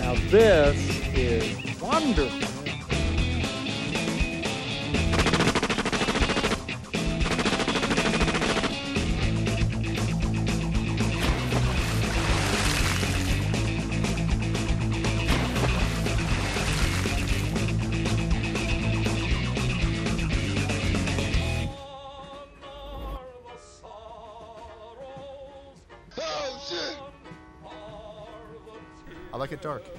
Now this is wonderful. I like it dark.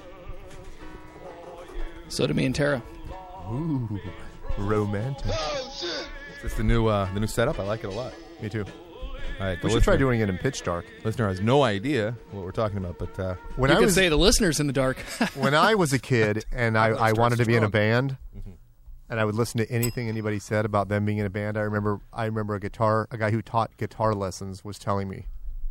So do me and Tara. Ooh, romantic. Is this the new setup? I like it a lot. Me too. All right, We should try doing it in pitch dark. Listener has no idea what we're talking about, but When You I could was say the listeners in the dark. when I was a kid and I wanted to be in a band, Mm-hmm. and I would listen to anything anybody said about them being in a band. I remember a guy who taught guitar lessons was telling me,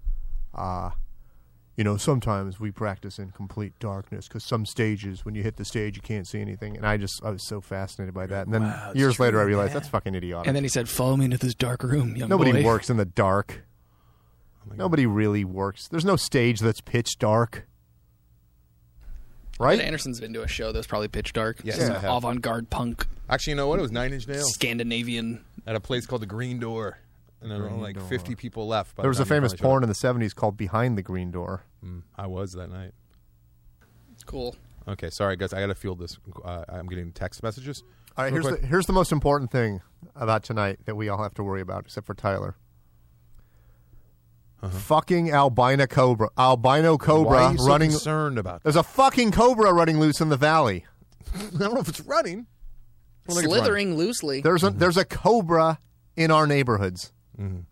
sometimes we practice in complete darkness because some stages, when you hit the stage, you can't see anything. And I was so fascinated by that. And then years later, I realized that's fucking idiotic. And then he said, follow me into this dark room, young Nobody boy. works in the dark. Nobody really works. There's no stage that's pitch dark. Right? Ed Anderson's been to a show that was probably pitch dark. Yes, Some I have. avant-garde punk, actually, you know what? It was 9 Inch Nails Scandinavian. at a place called the Green Door, and there were only like 50 people left. by There the was a time we famous finally showed porn in the 70s called Behind the Green Door. up. I was that night. Cool. Okay, sorry guys, I got to field this. I'm getting text messages. All right, Real quick. here's the most important thing about tonight that we all have to worry about, except for Tyler. Fucking albino cobra Why are you so running. concerned about that? There's a fucking cobra running loose in the valley. I don't know if it's running. I don't think it's Slithering loosely. There's a cobra in our neighborhoods. Mm-hmm.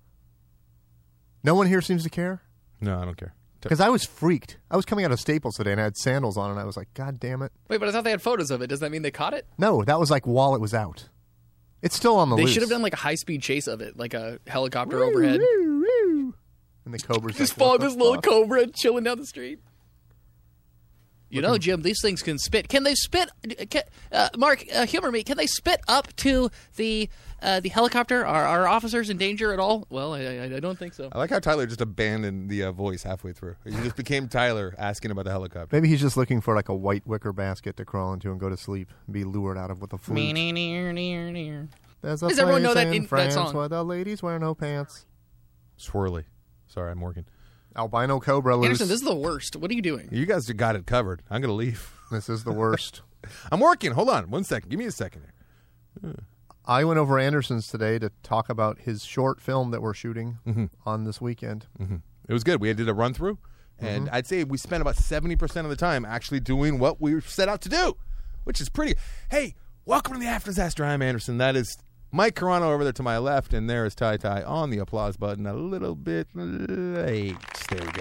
No one here seems to care. running. No, I don't care. Because I was freaked. I was coming out of Staples today and I had sandals on and I was like, God damn it. Wait, but I thought they had photos of it. Does that mean they caught it? No, that was like while it was out. It's still on the They loose. should have done like a high-speed chase of it, like a helicopter overhead. And the cobra's Just like, follow what the this little fuck? cobra chilling down the street. You know, Jim, these things can spit. Can they spit? Mark, humor me. Can they spit up to the helicopter? Are officers in danger at all? Well, I don't think so. I like how Tyler just abandoned the voice halfway through. He just became Tyler asking about the helicopter. Maybe he's just looking for like a white wicker basket to crawl into and go to sleep and be lured out of with a flute. There's a Does everyone know place that in that France song? where the ladies wear no pants. Swirly. Sorry, I'm working. Albino cobra loose. Anderson, this is the worst. What are you doing? You guys got it covered. I'm going to leave. This is the worst. I'm working. Hold on 1 second. Give me a second here. I went over Anderson's today to talk about his short film that we're shooting on this weekend. It was good. We did a run through, and I'd say we spent about 70% of the time actually doing what we set out to do, which is pretty. Hey, welcome to the After Disaster. I'm Anderson. That is Mike Carano over there to my left, and there is Ty Ty on the applause button a little bit late. There we go.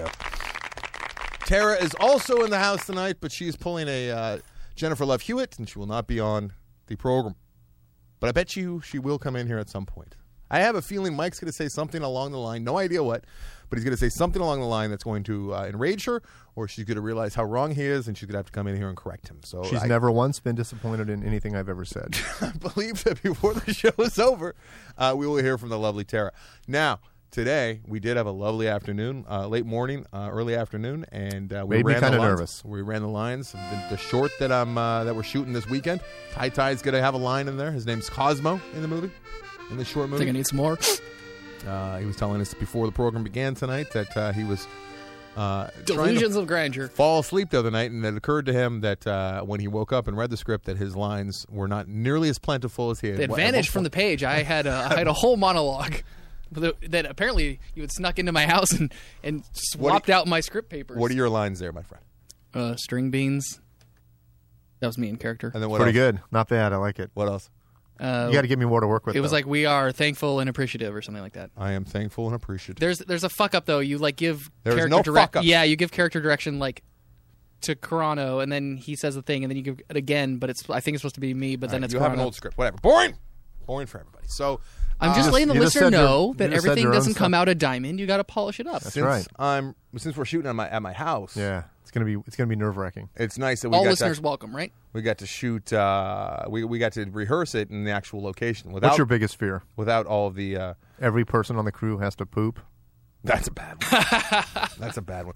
Tara is also in the house tonight, but she is pulling a Jennifer Love Hewitt, and she will not be on the program. But I bet you she will come in here at some point. I have a feeling Mike's going to say something along the line, no idea what, but he's going to say something along the line that's going to enrage her, or she's going to realize how wrong he is, and she's going to have to come in here and correct him. So She's never once been disappointed in anything I've ever said. I believe that before the show is over, we will hear from the lovely Tara. Now, today, we did have a lovely afternoon, late morning, early afternoon, and we Made me ran kinda the lines. nervous. We ran the lines. The short that that we're shooting this weekend, Ty Ty's going to have a line in there. His name's Cosmo in the movie, in the short I movie. think I need some more. He was telling us before the program began tonight that he was trying Delusions to of grandeur. fall asleep the other night, and it occurred to him that when he woke up and read the script, that his lines were not nearly as plentiful as he had. They had vanished from the page. I had a whole monologue that apparently you had snuck into my house and swapped out my script papers. What are your lines there, my friend? String beans. That was me in character. And then what Pretty else? good. Not bad. I like it. What else? You got to give me more to work with. It was though. like we are thankful and appreciative or something like that. I am thankful and appreciative. There's a fuck up though. You like give There is character no fuck ups. Yeah, you give character direction like to Carano, and then he says the thing, and then you give it again. But I think it's supposed to be me, but then it's you Carano. have an old script. Whatever. Boring for everybody. So I'm just letting the you just listener said your- know you that just said everything your own doesn't come stuff. out a diamond. You got to polish it up. That's right. Since we're shooting at my house, Yeah, it's gonna be nerve wracking. it's nice that we All got listeners to, welcome, right? we got to shoot. We got to rehearse it in the actual location without What's your biggest fear? without all of the. Every person on the crew has to poop. That's a bad one. That's a bad one.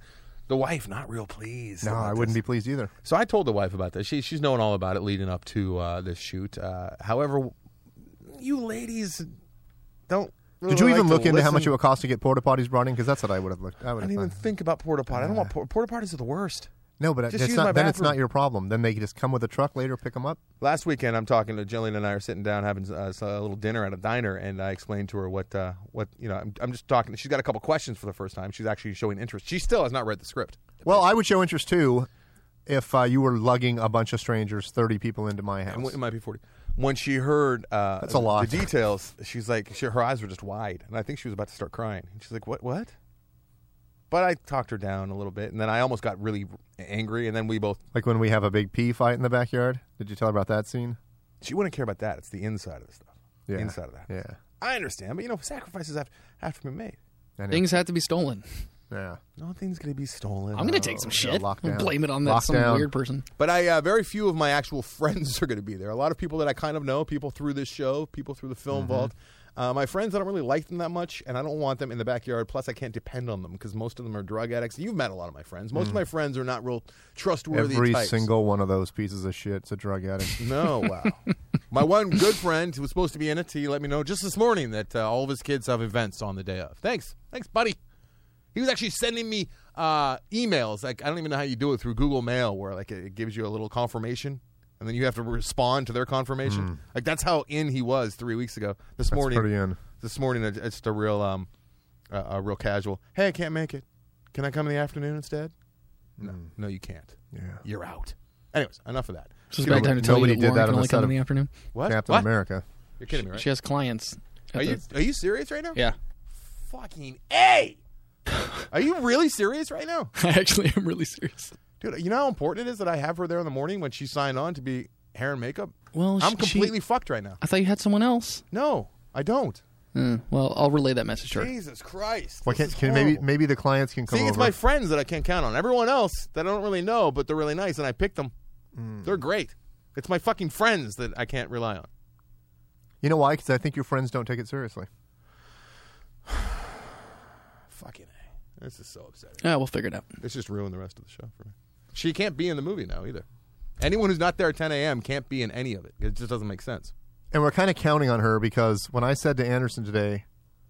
The wife not real pleased. No, about I wouldn't this. be pleased either. So I told the wife about this. She's known all about it leading up to this shoot. However, you ladies don't. Really Did you even like to look into how listen. much it would cost to get porta potties brought in? Because that's what I would have looked. I didn't even think about porta potty. I don't want porta potties are the worst. No, but Just it's use not. my Then it's bathroom. not your problem. Then they just come with a truck later, pick them up. Last weekend, I'm talking to Jillian and I are sitting down having a little dinner at a diner, and I explained to her what I'm just talking. She's got a couple questions for the first time. She's actually showing interest. She still has not read the script. Well, I would show interest too if you were lugging a bunch of strangers, 30 people into my house. It might be 40. When she heard That's a lot. the details, she's like, her eyes were just wide, and I think she was about to start crying. And she's like, "What?" But I talked her down a little bit, and then I almost got really angry, and then we both. Like when we have a big pee fight in the backyard. Did you tell her about that scene? She wouldn't care about that. It's the inside of the stuff. Yeah. The inside of that. Yeah. I understand, but sacrifices have to be made. I know. Things have to be stolen. Yeah. Nothing's going to be stolen. I'm going to take some shit. lockdown. Blame it on that some Lockdown. weird person. But I very few of my actual friends are going to be there. A lot of people that I kind of know, people through this show, people through the Film Vault. My friends, I don't really like them that much, and I don't want them in the backyard. Plus, I can't depend on them because most of them are drug addicts. You've met a lot of my friends. Most of my friends are not real trustworthy Every types. single one of those pieces of shit is a drug addict. No, wow. My one good friend who was supposed to be in it, he let me know just this morning that all of his kids have events on the day of. Thanks, buddy. He was actually sending me emails. Like I don't even know how you do it through Google Mail, where like it gives you a little confirmation, and then you have to respond to their confirmation. Like that's how in he was 3 weeks ago. This morning, pretty in. This morning, it's just a real casual. Hey, I can't make it. Can I come in the afternoon instead? No, you can't. Yeah. You're out. Anyways, enough of that. Just a bad time to tell you Nobody that did Lauren that can on the only set come in of the afternoon. What? Captain What? America. You're kidding me, right? She has clients. Are you serious right now? Yeah. Fucking A. Are you really serious right now? I actually am really serious. Dude, you know how important it is that I have her there in the morning when she signed on to be hair and makeup? Well, I'm completely fucked right now. I thought you had someone else. No, I don't. Well, I'll relay that message to her. Jesus Christ. Why this can't is horrible. maybe the clients can come See, over? it's my friends that I can't count on. Everyone else that I don't really know, but they're really nice, and I picked them. They're great. It's my fucking friends that I can't rely on. You know why? Because I think your friends don't take it seriously. Fucking A. This is so upsetting. Yeah, we'll figure it out. It's just ruined the rest of the show for me. She can't be in the movie now either. Anyone who's not there at 10 a.m. can't be in any of it. It just doesn't make sense. And we're kind of counting on her because when I said to Anderson today,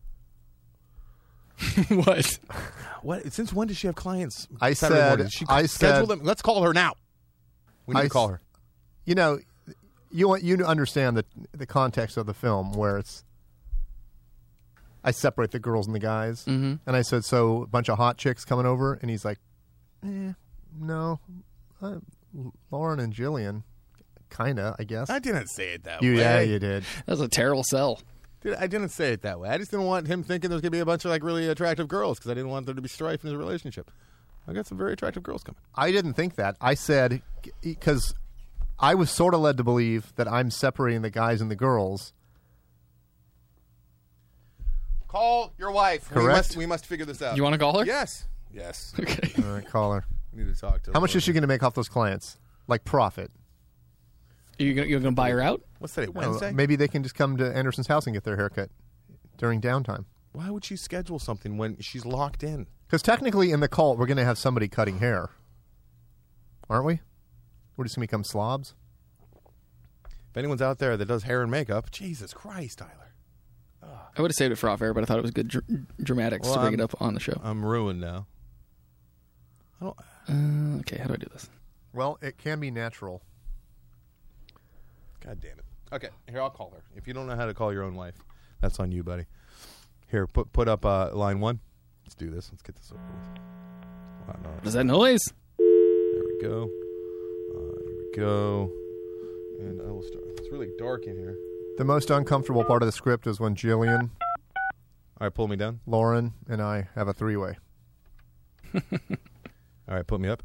What? What? Since when does she have clients? I Saturday said- morning? Did she I schedule said- them. Let's call her now. We need I to call s- her. you know, you to understand the context of the film where it's I separate the girls and the guys, and I said, so a bunch of hot chicks coming over, and he's like, no, Lauren and Jillian, kinda, I guess. I didn't say it that You, way. yeah, you did. That's a terrible sell. Dude, I didn't say it that way. I just didn't want him thinking there was going to be a bunch of like really attractive girls because I didn't want there to be strife in his relationship. I got some very attractive girls coming. I didn't think that. I said because I was sort of led to believe that I'm separating the guys and the girls. Call your wife. Correct. We must figure this out. You want to call her? Yes. Yes. Okay. All right, call her. We need to talk to her. How much is she going to make off those clients? Like profit? You're gonna buy her out? What's today? Well, Wednesday? maybe they can just come to Anderson's house and get their haircut during downtime. Why would she schedule something when she's locked in? Because technically, in the cult, we're going to have somebody cutting hair, aren't we? We're just going to become slobs. If anyone's out there that does hair and makeup, Jesus Christ, Tyler. I would have saved it for off air, but I thought it was good dramatics Well, to bring it up on the show. I'm ruined now. I don't. Okay, how do I do this? Well, it can be natural. God damn it. Okay, here, I'll call her. If you don't know how to call your own wife, that's on you, buddy. Here, put up line 1. Let's do this. Let's get this over with. Wow, no. What is that noise? There we go. Here we go. And I will start. It's really dark in here. The most uncomfortable part of the script is when Jillian, All right, pull me down. Lauren, and I have a three-way. All right, put me up.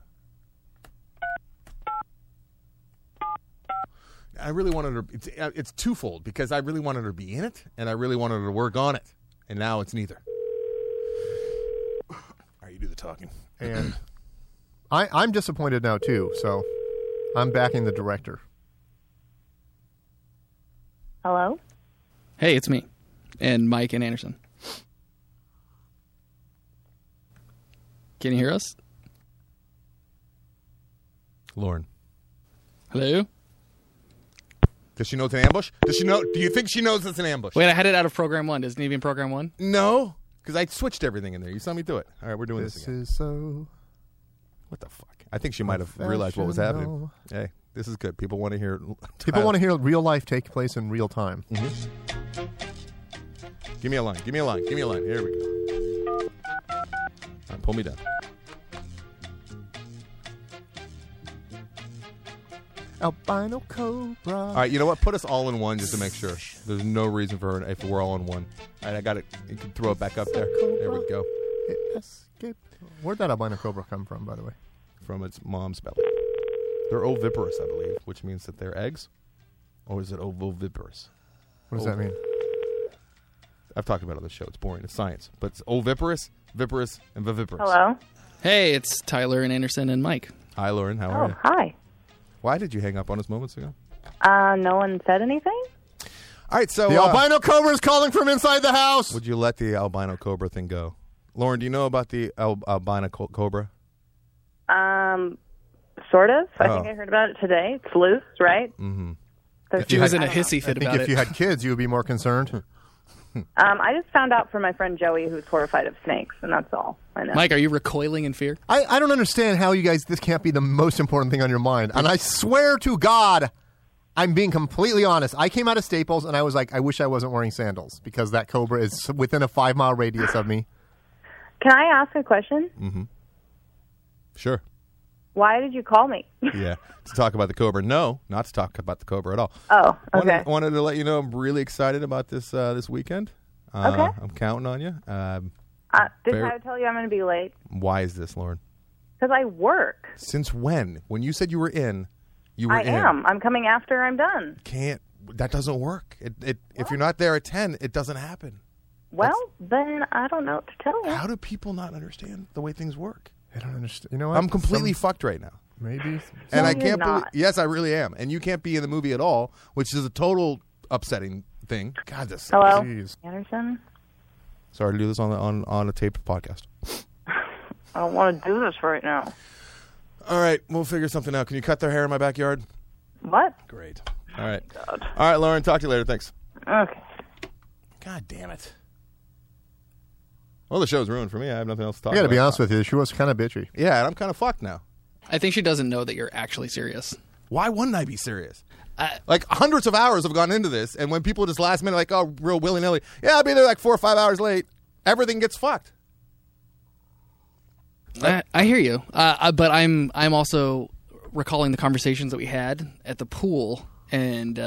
I really wanted her. It's twofold because I really wanted her to be in it, and I really wanted her to work on it, and now it's neither. All right, you do the talking. And I'm disappointed now, too, so I'm backing the director. Hello? Hey, it's me. And Mike and Anderson. Can you hear us? Lauren. Hello? Does she know it's an ambush? Does she know? Do you think she knows it's an ambush? Wait, I had it out of program 1. Doesn't it even program 1? No, because I switched everything in there. You saw me do it. All right, we're doing this again. is so. What the fuck? I think she might have realized what was happening. Hey, this is good. People want to hear. People want to hear real life take place in real time. Mm-hmm. Give me a line. Give me a line. Give me a line. Here we go. All right, pull me down. Albino cobra. All right, you know what? Put us all in one just to make sure. There's no reason for her if we're all in one. All right, I got it. You can throw it back up there. There we go. Where'd that albino cobra come from, by the way? From its mom's belly. They're oviparous, I believe, which means that they're eggs. Or is it ovoviparous? What does that mean? I've talked about it on the show. It's boring. It's science. But it's oviparous, viparous, and viviparous. Hello? Hey, it's Tyler and Anderson and Mike. Hi, Lauren. How are you? Hi. Why did you hang up on us moments ago? No one said anything? All right, so... The albino cobra is calling from inside the house. Would you let the albino cobra thing go? Lauren, do you know about the albino cobra? Sort of. I think I heard about it today. It's loose, right? Mm-hmm. She was in a hissy fit I think about if it. you had kids, you would be more concerned. I just found out from my friend Joey, who's horrified of snakes, and that's all I know. Mike, are you recoiling in fear? I don't understand how you guys, this can't be the most important thing on your mind. And I swear to God, I'm being completely honest. I came out of Staples and I was like, I wish I wasn't wearing sandals because that cobra is within a 5-mile radius of me. Can I ask a question? Mm-hmm. Sure. Why did you call me? Yeah, to talk about the cobra. No, not to talk about the cobra at all. Oh, okay. Wanted to let you know I'm really excited about this this weekend. Okay. I'm counting on you. Did I tell you I'm going to be late? Why is this, Lauren? Because I work. Since when? When you said you were in, you were in. I am. I'm coming after I'm done. That doesn't work. If you're not there at 10, it doesn't happen. Well, then I don't know what to tell you. How do people not understand the way things work? I don't understand. You know what? I'm completely fucked right now. Maybe. And I you're can't believe. not. Yes, I really am. And you can't be in the movie at all, which is a total upsetting thing. God, this. Hello? Jeez. Anderson? Sorry to do this on a taped podcast. I don't want to do this right now. All right, we'll figure something out. Can you cut their hair in my backyard? What? Great. All right. God. All right, Lauren. Talk to you later. Thanks. Okay. God damn it. Well, the show's ruined for me. I have nothing else to talk I about. got to be honest with you. She was kind of bitchy. Yeah, and I'm kind of fucked now. I think she doesn't know that you're actually serious. Why wouldn't I be serious? Like, hundreds of hours have gone into this, and when people just last minute, like, oh, real willy-nilly, yeah, I'll be there like 4 or 5 hours late, everything gets fucked. I hear you, but I'm also recalling the conversations that we had at the pool, and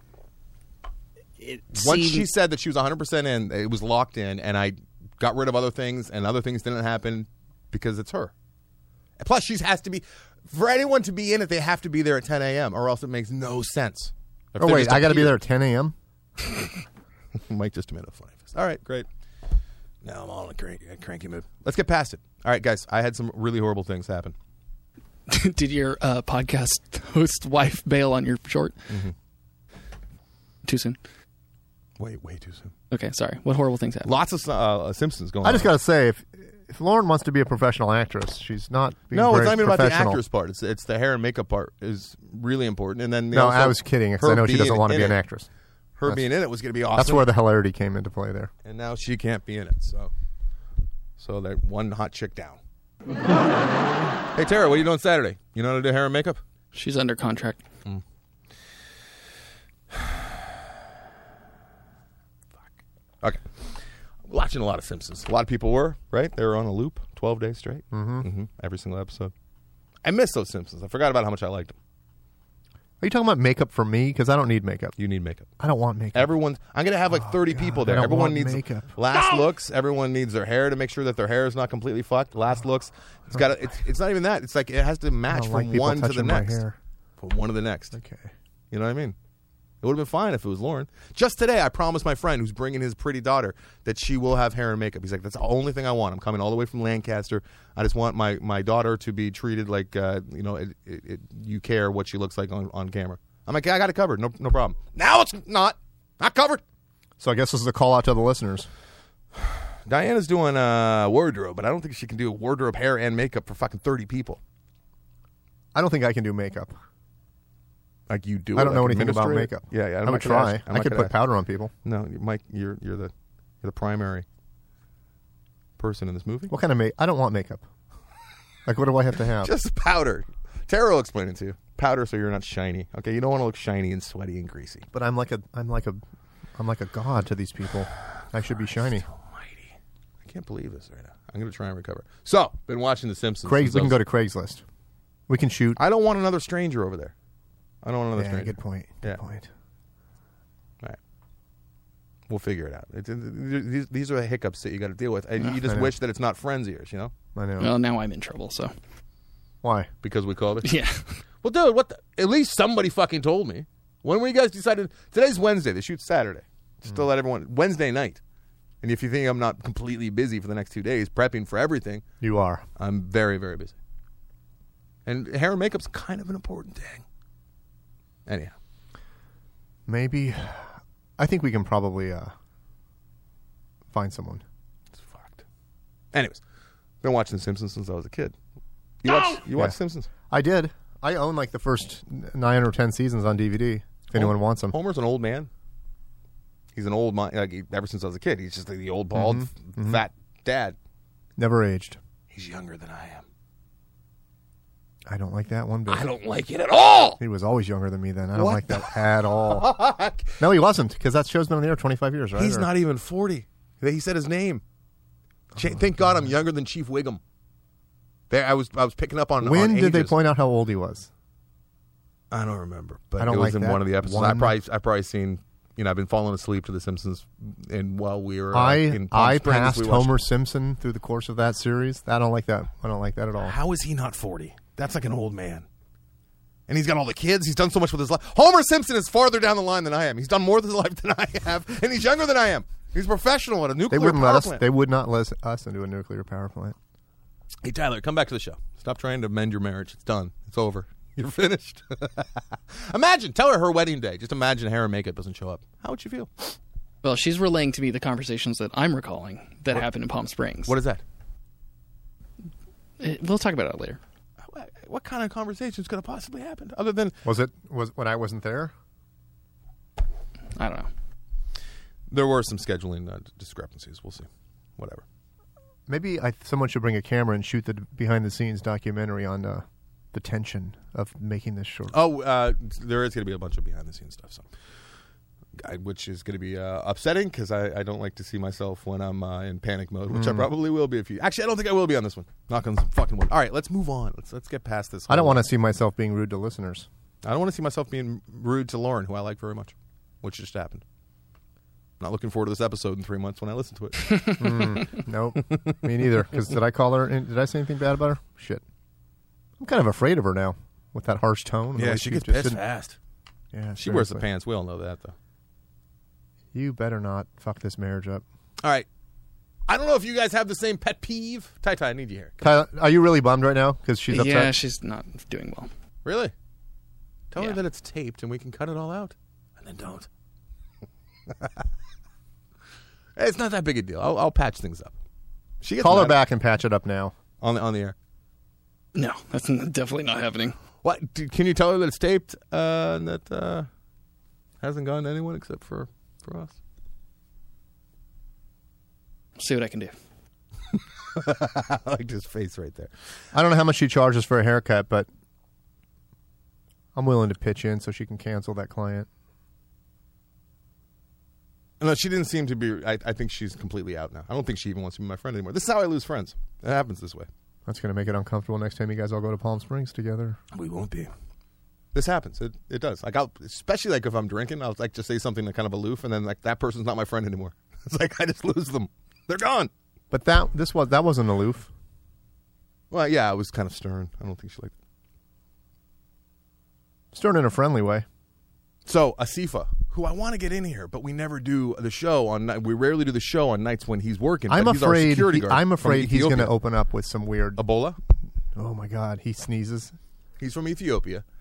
Once she said that she was 100% in, it was locked in, and I got rid of other things, and other things didn't happen because it's her. Plus, she has to be, for anyone to be in it, they have to be there at 10 a.m., or else it makes no sense. Oh, wait, I got to be there at 10 a.m.? Mike just made a funny face. All right, great. Now I'm all in a cranky mood. Let's get past it. All right, guys, I had some really horrible things happen. Did your podcast host wife bail on your short? Mm-hmm. Too soon? Way too soon. Okay, sorry. What horrible things happened? Lots of Simpsons going on. I just got to say, if Lauren wants to be a professional actress, she's not being No, it's very not even about the professional. actress part. It's the hair and makeup part is really important. And then No, I was kidding because I know she doesn't want to be an actress. Her being in it was going to be awesome. That's where the hilarity came into play there. And now she can't be in it. So that one hot chick down. Hey, Tara, what are you doing Saturday? You know how to do hair and makeup? She's under contract. Okay. Watching a lot of Simpsons. A lot of people were, right? They were on a loop 12 days straight. Mm-hmm. Every single episode. I miss those Simpsons. I forgot about how much I liked them. Are you talking about makeup for me? Because I don't need makeup. You need makeup. I don't want makeup. I'm going to have like 30 people there. I don't Everyone want needs makeup. last looks. Everyone needs their hair to make sure that their hair is not completely fucked. Last looks. It's not even that. It's like it has to match like from people one to the touching my next. hair. From one to the next. Okay. You know what I mean? It would have been fine if it was Lauren. Just today, I promised my friend who's bringing his pretty daughter that she will have hair and makeup. He's like, that's the only thing I want. I'm coming all the way from Lancaster. I just want my daughter to be treated like, you care what she looks like on camera. I'm like, yeah, I got it covered. No problem. Now it's not covered. So I guess this is a call out to the listeners. Diana's doing wardrobe, but I don't think she can do wardrobe, hair, and makeup for fucking 30 people. I don't think I can do makeup. Like you do. I don't know like anything about administrate it? makeup. Yeah. I would try. I could put powder on people. No, Mike, you're the primary person in this movie. What kind of I don't want makeup. Like, what do I have to have? Just powder. Tara will explain it to you. Powder so you're not shiny. Okay, you don't want to look shiny and sweaty and greasy. But I'm like a god to these people. I should be shiny. Almighty. I can't believe this right now. I'm going to try and recover. So, been watching The Simpsons. We can go to Craigslist. We can shoot. I don't want another stranger over there. I don't want another Yeah, stranger. good point. Good point. All right. We'll figure it out. These are the hiccups that you got to deal with. And you just wish that it's not friends ears, you know? I know. Well, now I'm in trouble, so. Why? Because we called it? Yeah. Well, dude, at least somebody fucking told me. When were you guys decided? Today's Wednesday. They shoot Saturday. Just to let everyone. Wednesday night. And if you think I'm not completely busy for the next 2 days prepping for everything. You are. I'm very, very busy. And hair and makeup's kind of an important thing. Anyhow. Maybe. I think we can probably find someone. It's fucked. Anyways. Been watching The Simpsons since I was a kid. You watch Simpsons? I did. I own like the first 9 or 10 seasons on DVD. If anyone wants them. Homer's an old man. He's an old man. Ever since I was a kid, he's just like the old bald fat dad. Never aged. He's younger than I am. I don't like that one bit. I don't like it at all. He was always younger than me then. I don't What like that at all. No, he wasn't, because that show's been on the air 25 years, right? He's not even 40. He said his name. Thank God I'm younger than Chief Wiggum. There, I was picking up on. When on did they ages. point out how old he was? I don't remember, but I don't it was like in that one of the episodes. one- I probably seen. I've been falling asleep to The Simpsons, and while we were in Palm I Springs, passed we watched- Homer Simpson through the course of that series. I don't like that. I don't like that at all. How is he not 40? That's like an old man. And he's got all the kids. He's done so much with his life. Homer Simpson is farther down the line than I am. He's done more with his life than I have, and he's younger than I am. He's a professional at a nuclear They wouldn't power let us. plant. They would not let us into a nuclear power plant. Hey, Tyler, come back to the show. Stop trying to mend your marriage. It's done. It's over. You're finished. Imagine. Tell her wedding day. Just imagine hair and makeup doesn't show up. How would you feel? Well, she's relaying to me the conversations that I'm recalling that happened in Palm Springs. What is that? We'll talk about it later. What kind of conversations could have possibly happened other than Was when I wasn't there? I don't know. there were some scheduling discrepancies. We'll see. Whatever. Maybe someone should bring a camera and shoot the behind-the-scenes documentary on the tension of making this short. Oh, there is going to be a bunch of behind-the-scenes stuff, which is going to be upsetting because I don't like to see myself when I'm in panic mode, which I probably will be. Actually, I don't think I will be on this one. Knock on some fucking wood. All right, let's move on. Let's get past this. I don't want to see myself being rude to listeners. I don't want to see myself being rude to Lauren, who I like very much, which just happened. Not looking forward to this episode in 3 months when I listen to it. Nope, me neither. Because did I call her? Did I say anything bad about her? Shit. I'm kind of afraid of her now with that harsh tone. Yeah, Like, she gets just pissed didn't- fast. Yeah, She wears the seriously. pants. We all know that, though. You better not fuck this marriage up. All right. I don't know if you guys have the same pet peeve. Tai, I need you here. Tyler, are you really bummed right now because she's upset? Yeah, she's not doing well. Really? Tell her Yeah. that it's taped and we can cut it all out. And then don't. It's not that big a deal. I'll patch things up. She gets Call her mad back and patch it up now. on the air. No, that's definitely not happening. What? Can you tell her that it's taped and that hasn't gone to anyone except for us? See what I can do. I like his face right there. I don't know how much she charges for a haircut, but I'm willing to pitch in so she can cancel that client. No, she didn't seem to be. I think she's completely out now. I don't think she even wants to be my friend anymore. This is how I lose friends. It happens this way. That's going to make it uncomfortable next time you guys all go to Palm Springs together. We won't be. This happens. It does. Like especially like if I'm drinking, I'll like just say something that kind of aloof, and then like that person's not my friend anymore. It's like I just lose them. They're gone. But that wasn't aloof. Well, yeah, I was kind of stern. I don't think she liked it. Stern in a friendly way. So Asifa, who I want to get in here, but we never do the show on. We rarely do the show on nights when he's working. I'm but he's our afraid. security guard I'm from afraid he's going to Ethiopia. open up with some weird. Ebola. Oh my God, he sneezes. He's from Ethiopia,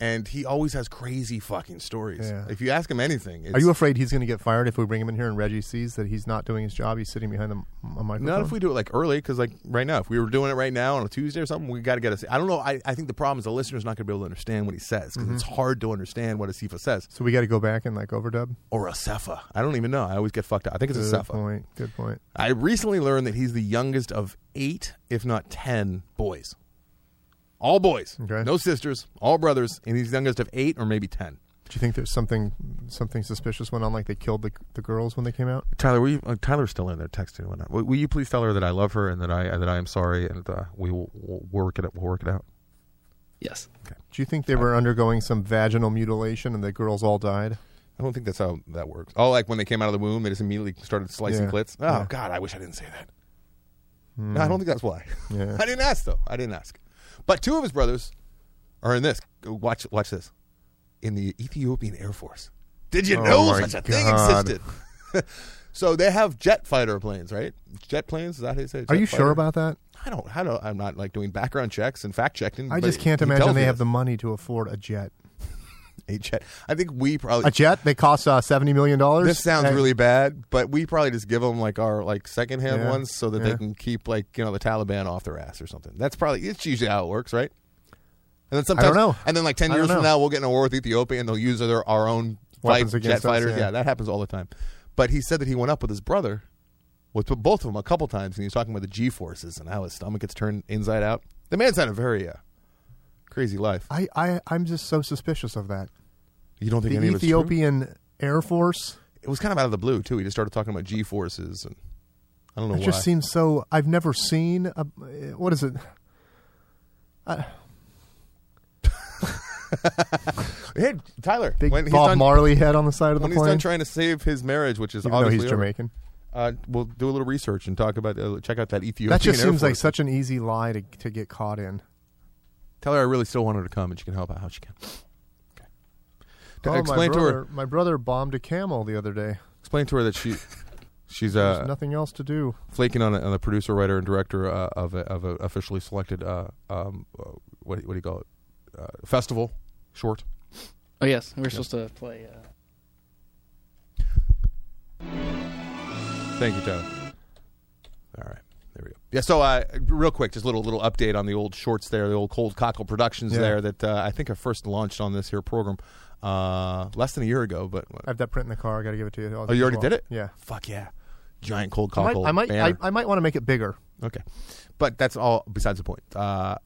And he always has crazy fucking stories. Yeah. If you ask him anything, Are you afraid he's going to get fired if we bring him in here and Reggie sees that he's not doing his job? He's sitting behind a microphone. Not if we do it like early, because like right now, if we were doing it right now on a Tuesday or something, we got to get us. I don't know. I think the problem is the listener's not going to be able to understand what he says because it's hard to understand what a Sifa says. So we got to go back and like overdub. Or a Sefa. I don't even know. I always get fucked up. I think it's a Sefa. Good point. I recently learned that he's the youngest of 8, if not 10, boys. All boys. Okay. No sisters. All brothers. And he's the youngest of 8 or maybe 10. Do you think there's something suspicious went on, like they killed the girls when they came out? Tyler, Tyler's still in there texting and whatnot. Will you please tell her that I love her and that I am sorry and we'll work it out. We'll work it out. Yes. Okay. Do you think they were undergoing some vaginal mutilation and the girls all died? I don't think that's how that works. Oh, like when they came out of the womb, they just immediately started slicing Yeah. clits? Oh, Yeah. God, I wish I didn't say that. No, I don't think that's why. Yeah. I didn't ask, though. I didn't ask. But 2 of his brothers are in this. Watch this. In the Ethiopian Air Force. Did you know my such a thing God. existed? So they have jet fighter planes, right? Jet planes? Is that how you say it? Are Jet you fighter? sure about that? I'm not like doing background checks and fact checking. I but just can't he imagine tells they me have this. the money to afford a jet. A jet. I think we probably A jet? They cost $70 million? This sounds really bad, but we probably just give them like our like secondhand Yeah, ones so that yeah. they can keep like the Taliban off their ass or something. It's usually how it works, right? And then sometimes, I don't know. And then like 10 I years don't from know. now, we'll get in a war with Ethiopia and they'll use our own Weapons jet against us, fighters. yeah. That happens all the time. But he said that he went up with his brother, with both of them a couple times, and he's talking about the G-forces and how his stomach gets turned inside out. The man's had a very crazy life. I'm just so suspicious of that. You don't think The any of it's true? Ethiopian Air Force. It was kind of out of the blue too. He just started talking about G-forces, and I don't know It why. just seems so. I've never seen. What is it? Hey, Tyler, Big when he's Bob done, Marley head on the side of the when he's plane. done trying to save his marriage, which is Even though obviously he's over, Jamaican. we'll do a little research and talk about check out that Ethiopian. That just Air seems like Force. such an easy lie to get caught in. Tell her I really still want her to come, and she can help out how she can. Okay. Oh, Explain to her. My brother bombed a camel the other day. Explain to her that she's There's nothing else to do. flaking on the producer, writer, and director of a officially selected what do you call it? Festival short. Oh yes, we're supposed to play. Thank you, Tyler. All right, there we go. Yeah, so real quick, just a little update on the old shorts there, the old Cold Cockle Productions there that I think I first launched on this here program less than a year ago. But I have that print in the car. I got to give it to you. oh, you already did it? Yeah. Fuck yeah, giant Cold Cockle. I might want to make it bigger. Okay, but that's all besides the point.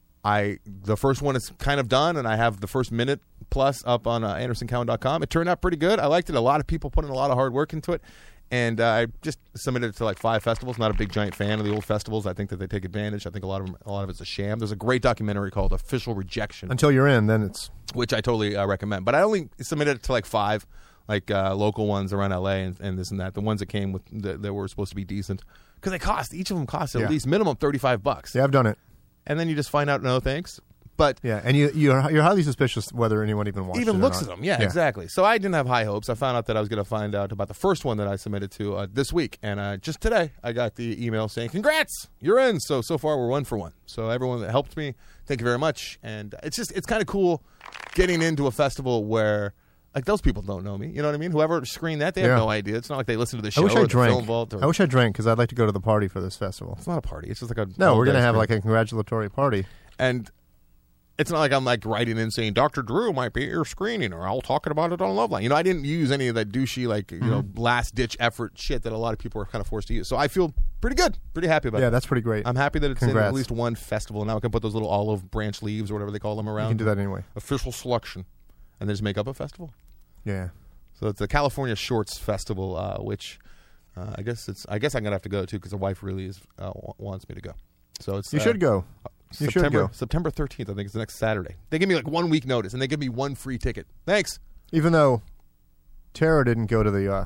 The first one is kind of done, and I have the first minute plus up on AndersonCowan.com. It turned out pretty good. I liked it. A lot of people put in a lot of hard work into it, and I just submitted it to like 5 festivals. Not a big giant fan of the old festivals. I think that they take advantage. I think a lot of it's a sham. There's a great documentary called Official Rejection, Until you're in, then it's. which I totally recommend. But I only submitted it to like 5, like local ones around LA and this and that. The ones that came with that were supposed to be decent because each of them cost at least minimum $35. Yeah, I've done it. And then you just find out, no thanks. But Yeah, and you're highly suspicious whether anyone even watched it. even or looks not. at them. Yeah, exactly. So I didn't have high hopes. I found out that I was going to find out about the first one that I submitted to this week. And just today, I got the email saying, congrats, you're in. So far, we're 1 for 1. So everyone that helped me, thank you very much. And it's kind of cool getting into a festival where, like, those people don't know me. You know what I mean? Whoever screened that, they have no idea. It's not like they listen to the show I wish or I the drank. Film Vault. Or, I wish I drank because I'd like to go to the party for this festival. it's not a party. It's just like a... No, we're going to all-day have screen. like a congratulatory party. And it's not like I'm like writing in saying Dr. Drew might be at your screening or I'll talk about it on Loveline. You know, I didn't use any of that douchey like last ditch effort shit that a lot of people are kind of forced to use. So I feel pretty good, pretty happy about it. Yeah, that's pretty great. I'm happy that it's in Congrats. at least one festival. Now I can put those little olive branch leaves or whatever they call them around. You can do that anyway. Official selection, and then just make up a festival. Yeah. So it's the California Shorts Festival, which I guess I'm gonna have to go to because the wife really wants me to go. So it's You should go. You should go. September 13th, I think, is the next Saturday. They give me like 1 week notice, and they give me 1 free ticket. Thanks. Even though Tara didn't go to the.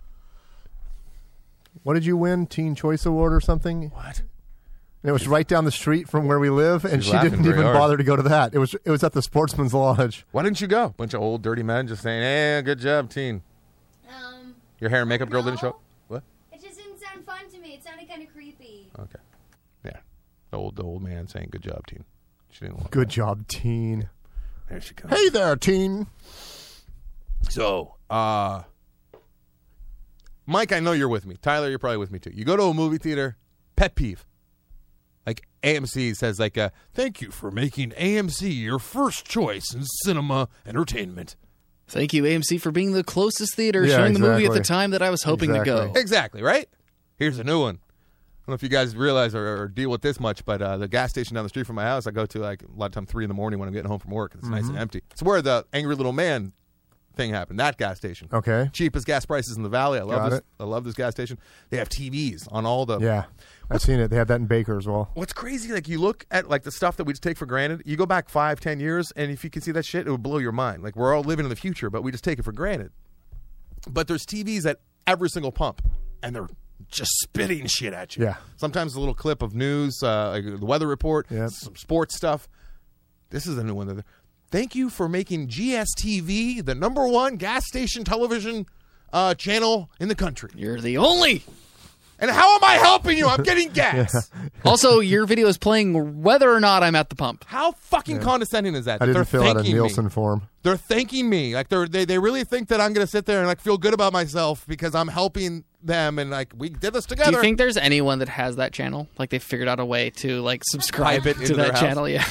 What did you win? Teen Choice Award or something? What? And it was right down the street from where we live, and She's she laughing didn't very even hard. bother to go to that. It was at the Sportsman's Lodge. Why didn't you go? Bunch of old dirty men just saying, "Hey, good job, teen." Your hair and makeup girl didn't show up. What? It just didn't sound fun to me. It sounded kind of creepy. Okay. Yeah. The old man saying, "Good job, teen." She didn't want Good job, teen. There she comes. Hey there, teen. So, Mike, I know you're with me. Tyler, you're probably with me too. You go to a movie theater, pet peeve. Like AMC says, like, thank you for making AMC your first choice in cinema entertainment. Thank you, AMC, for being the closest theater Yeah, showing the movie at exactly. the time that I was hoping to go. Exactly, right? Here's a new one. I don't know if you guys realize or deal with this much, but the gas station down the street from my house, I go to like a lot of time 3 a.m. when I'm getting home from work. It's nice and empty. It's where the Angry Little Man thing happened. That gas station. Okay. Cheapest gas prices in the valley. I love Got this. it. I love this gas station. They have TVs on all the. Yeah, I've seen it. They have that in Baker as well. What's crazy? Like you look at like the stuff that we just take for granted. You go back 5-10 years, and if you can see that shit, it would blow your mind. Like we're all living in the future, but we just take it for granted. But there's TVs at every single pump, and they're just spitting shit at you. Yeah. Sometimes a little clip of news, like the weather report, Yep. some sports stuff. This is a new one. Thank you for making GSTV the #1 gas station television channel in the country. You're the only. And how am I helping you? I'm getting gas. Also, your video is playing whether or not I'm at the pump. How fucking condescending is that? I They're didn't fill out a thanking me. Nielsen form. They're thanking me. Like they really think that I'm going to sit there and like feel good about myself because I'm helping them and like we did this together. Do you think there's anyone that has that channel? Like they figured out a way to like subscribe Pipe it to into their that house? channel? Yeah.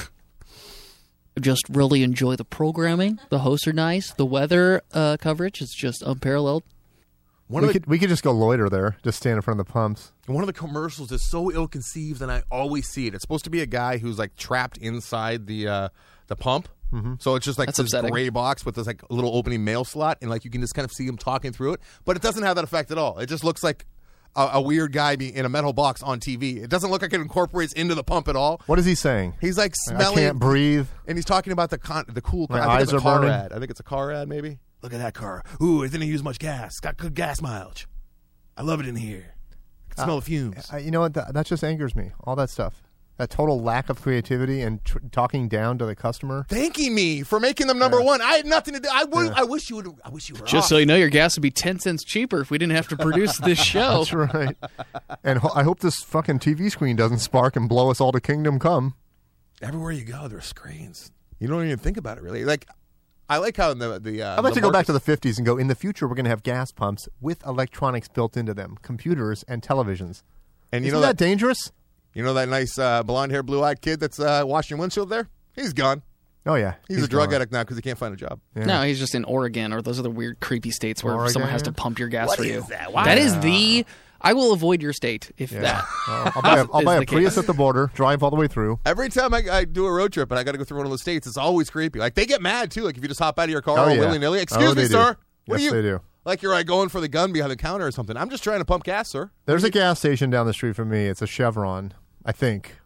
Just really enjoy the programming. The hosts are nice. The weather coverage is just unparalleled. We could just go loiter there, just stand in front of the pumps. One of the commercials is so ill-conceived, and I always see it. It's supposed to be a guy who's like trapped inside the pump. Mm-hmm. So it's just like That's this upsetting. gray box with this like little opening mail slot, and like you can just kind of see him talking through it. But it doesn't have that effect at all. It just looks like a weird guy being in a metal box on TV. It doesn't look like it incorporates into the pump at all. What is he saying? He's like I smelling. can't breathe. And he's talking about the cool. My I think eyes it's a are car burning. ad. I think it's a car ad, maybe. Look at that car. Ooh, it didn't use much gas. Got good gas mileage. I love it in here. I can smell the fumes. You know what? That just angers me. All that stuff. That total lack of creativity and talking down to the customer. Thanking me for making them #1. I had nothing to do. I wish you would. I wish you were. Just off. so you know, your gas would be 10 cents cheaper if we didn't have to produce this show. That's right. And I hope this fucking TV screen doesn't spark and blow us all to Kingdom Come. Everywhere you go, there are screens. You don't even think about it really. Like I like how the I'd like to go back to the 50s and go, in the future, we're going to have gas pumps with electronics built into them, computers and televisions. and you Isn't know that dangerous? you know that nice blonde-haired, blue-eyed kid that's washing your windshield there. He's gone. Oh, yeah. He's a drug gone. addict now because he can't find a job. Yeah. No, he's just in Oregon, or those are the weird, creepy states where Oregon? someone has to pump your gas What for is you. that? Why? That is the. I will avoid your state if that. I'll buy is a the Prius case. at the border, drive all the way through. Every time I do a road trip and I got to go through one of those states, it's always creepy. Like they get mad too. Like if you just hop out of your car Oh, all yeah. willy-nilly. Excuse Oh, me, they do. sir. What Yes, are you? they do. Like you're like going for the gun behind the counter or something. I'm just trying to pump gas, sir. There's a gas station down the street from me. It's a Chevron, I think,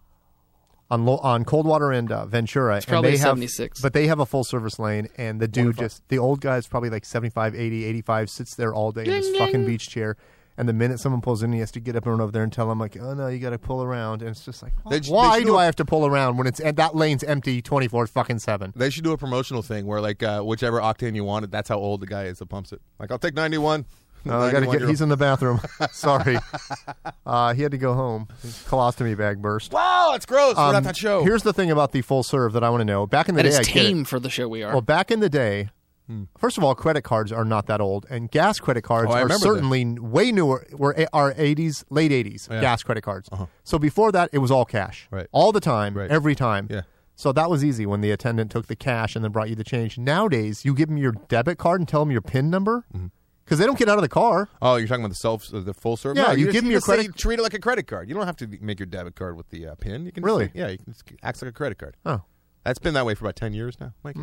on Coldwater and Ventura. It's probably and they have, 76. But they have a full-service lane, and the dude the old guy's probably like 75, 80, 85, sits there all day in his fucking beach chair. And the minute someone pulls in, he has to get up and run over there and tell him, like, oh, no, you got to pull around. And it's just like, They should why do do a- I have to pull around when that lane's empty 24/7? They should do a promotional thing where like whichever octane you wanted, that's how old the guy is that pumps it. Like I'll take 91. No, I got to 91 get. He's in the bathroom. Sorry, he had to go home. His colostomy bag burst. Wow, that's gross. We're not that show. Here's the thing about the full serve that I want to know. Back in the That day, is I get it. tame for the show we are. Well, back in the day, first of all, credit cards are not that old, and gas credit cards Oh, I are remember certainly way newer. Are 80s, late 80s gas credit cards. So before that, it was all cash, Right. all the time, Right. every time. Yeah. So that was easy when the attendant took the cash and then brought you the change. Nowadays, you give them your debit card and tell them your PIN number because they don't get out of the car. Oh, you're talking about the full service? Yeah, No, you just- give them your just say credit- you treat it like a credit card. You don't have to make your debit card with the PIN. You can just Really? say- yeah, you can just acts like a credit card. Oh, That's been that way for about 10 years now, Mike.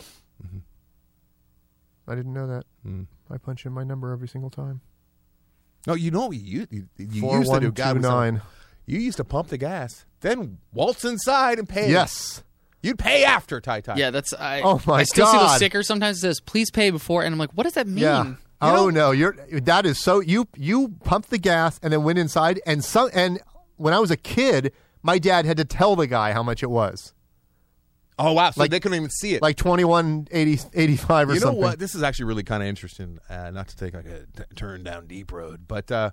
I didn't know that. I punch in my number every single time. No, you know what you used to do. God, 4129. you used to pump the gas, then waltz inside and pay. Yes. You'd pay after, Ty. yeah, that's. Oh, my I still see those God. stickers sometimes. It says, "Please pay before," and I'm like, "What does that mean?" Yeah. Oh no, that is so you pumped the gas and then went inside and when I was a kid, my dad had to tell the guy how much it was. Oh, wow. So Like- they couldn't even see it. Like 21.85 or you know something. what? This is actually really kind of interesting. Not to take like a turn down deep road, but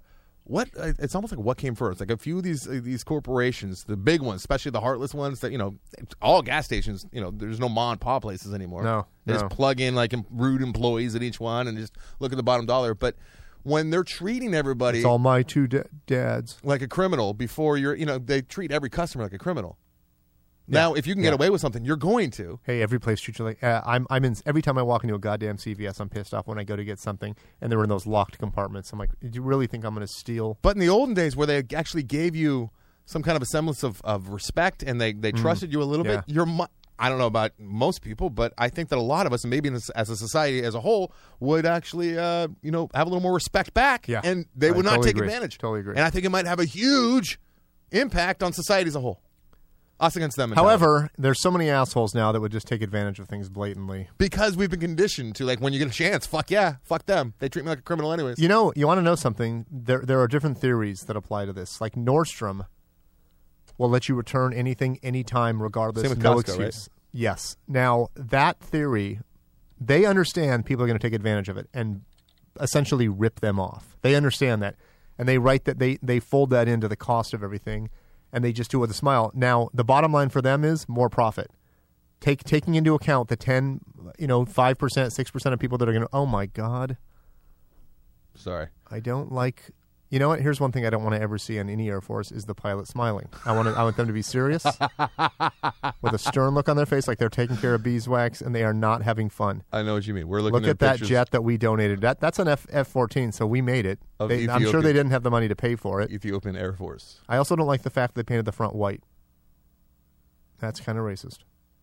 it's almost like what came first. Like a few of these corporations, the big ones, especially the heartless ones that, all gas stations, there's no mom and pop places anymore. No. They just plug in like rude employees at each one and just look at the bottom dollar. But when they're treating everybody It's all my two dads. like a criminal before they treat every customer like a criminal. Now, if you can get away with something, you're going to. Hey, every place treats you like I'm in. Every time I walk into a goddamn CVS, I'm pissed off when I go to get something, and they're in those locked compartments. I'm like, do you really think I'm going to steal? But in the olden days, where they actually gave you some kind of a semblance of respect, and they trusted you a little bit, I don't know about most people, but I think that a lot of us, and maybe as a society as a whole, would actually have a little more respect back, and they would not take advantage. Totally agree. And I think it might have a huge impact on society as a whole. Us against them. However, there's so many assholes now that would just take advantage of things blatantly. Because we've been conditioned to, like, when you get a chance, fuck them. They treat me like a criminal anyways. You want to know something? There are different theories that apply to this. Like Nordstrom will let you return anything, anytime, regardless. Same with no Costco, excuse. right? Yes. Now, that theory, they understand people are going to take advantage of it and essentially rip them off. They understand that. And they write that they fold that into the cost of everything. And they just do it with a smile. Now, the bottom line for them is more profit. Taking into account the 5%, 6% of people that are going to, oh my God. Sorry. I don't like, you know what? Here's one thing I don't want to ever see on any Air Force is the pilot smiling. I want them to be serious with a stern look on their face like they're taking care of beeswax and they are not having fun. I know what you mean. We're looking at that jet that we donated. That's an F-14, so we made it. I'm sure they didn't have the money to pay for it. Ethiopian Air Force. I also don't like the fact that they painted the front white. That's kind of racist.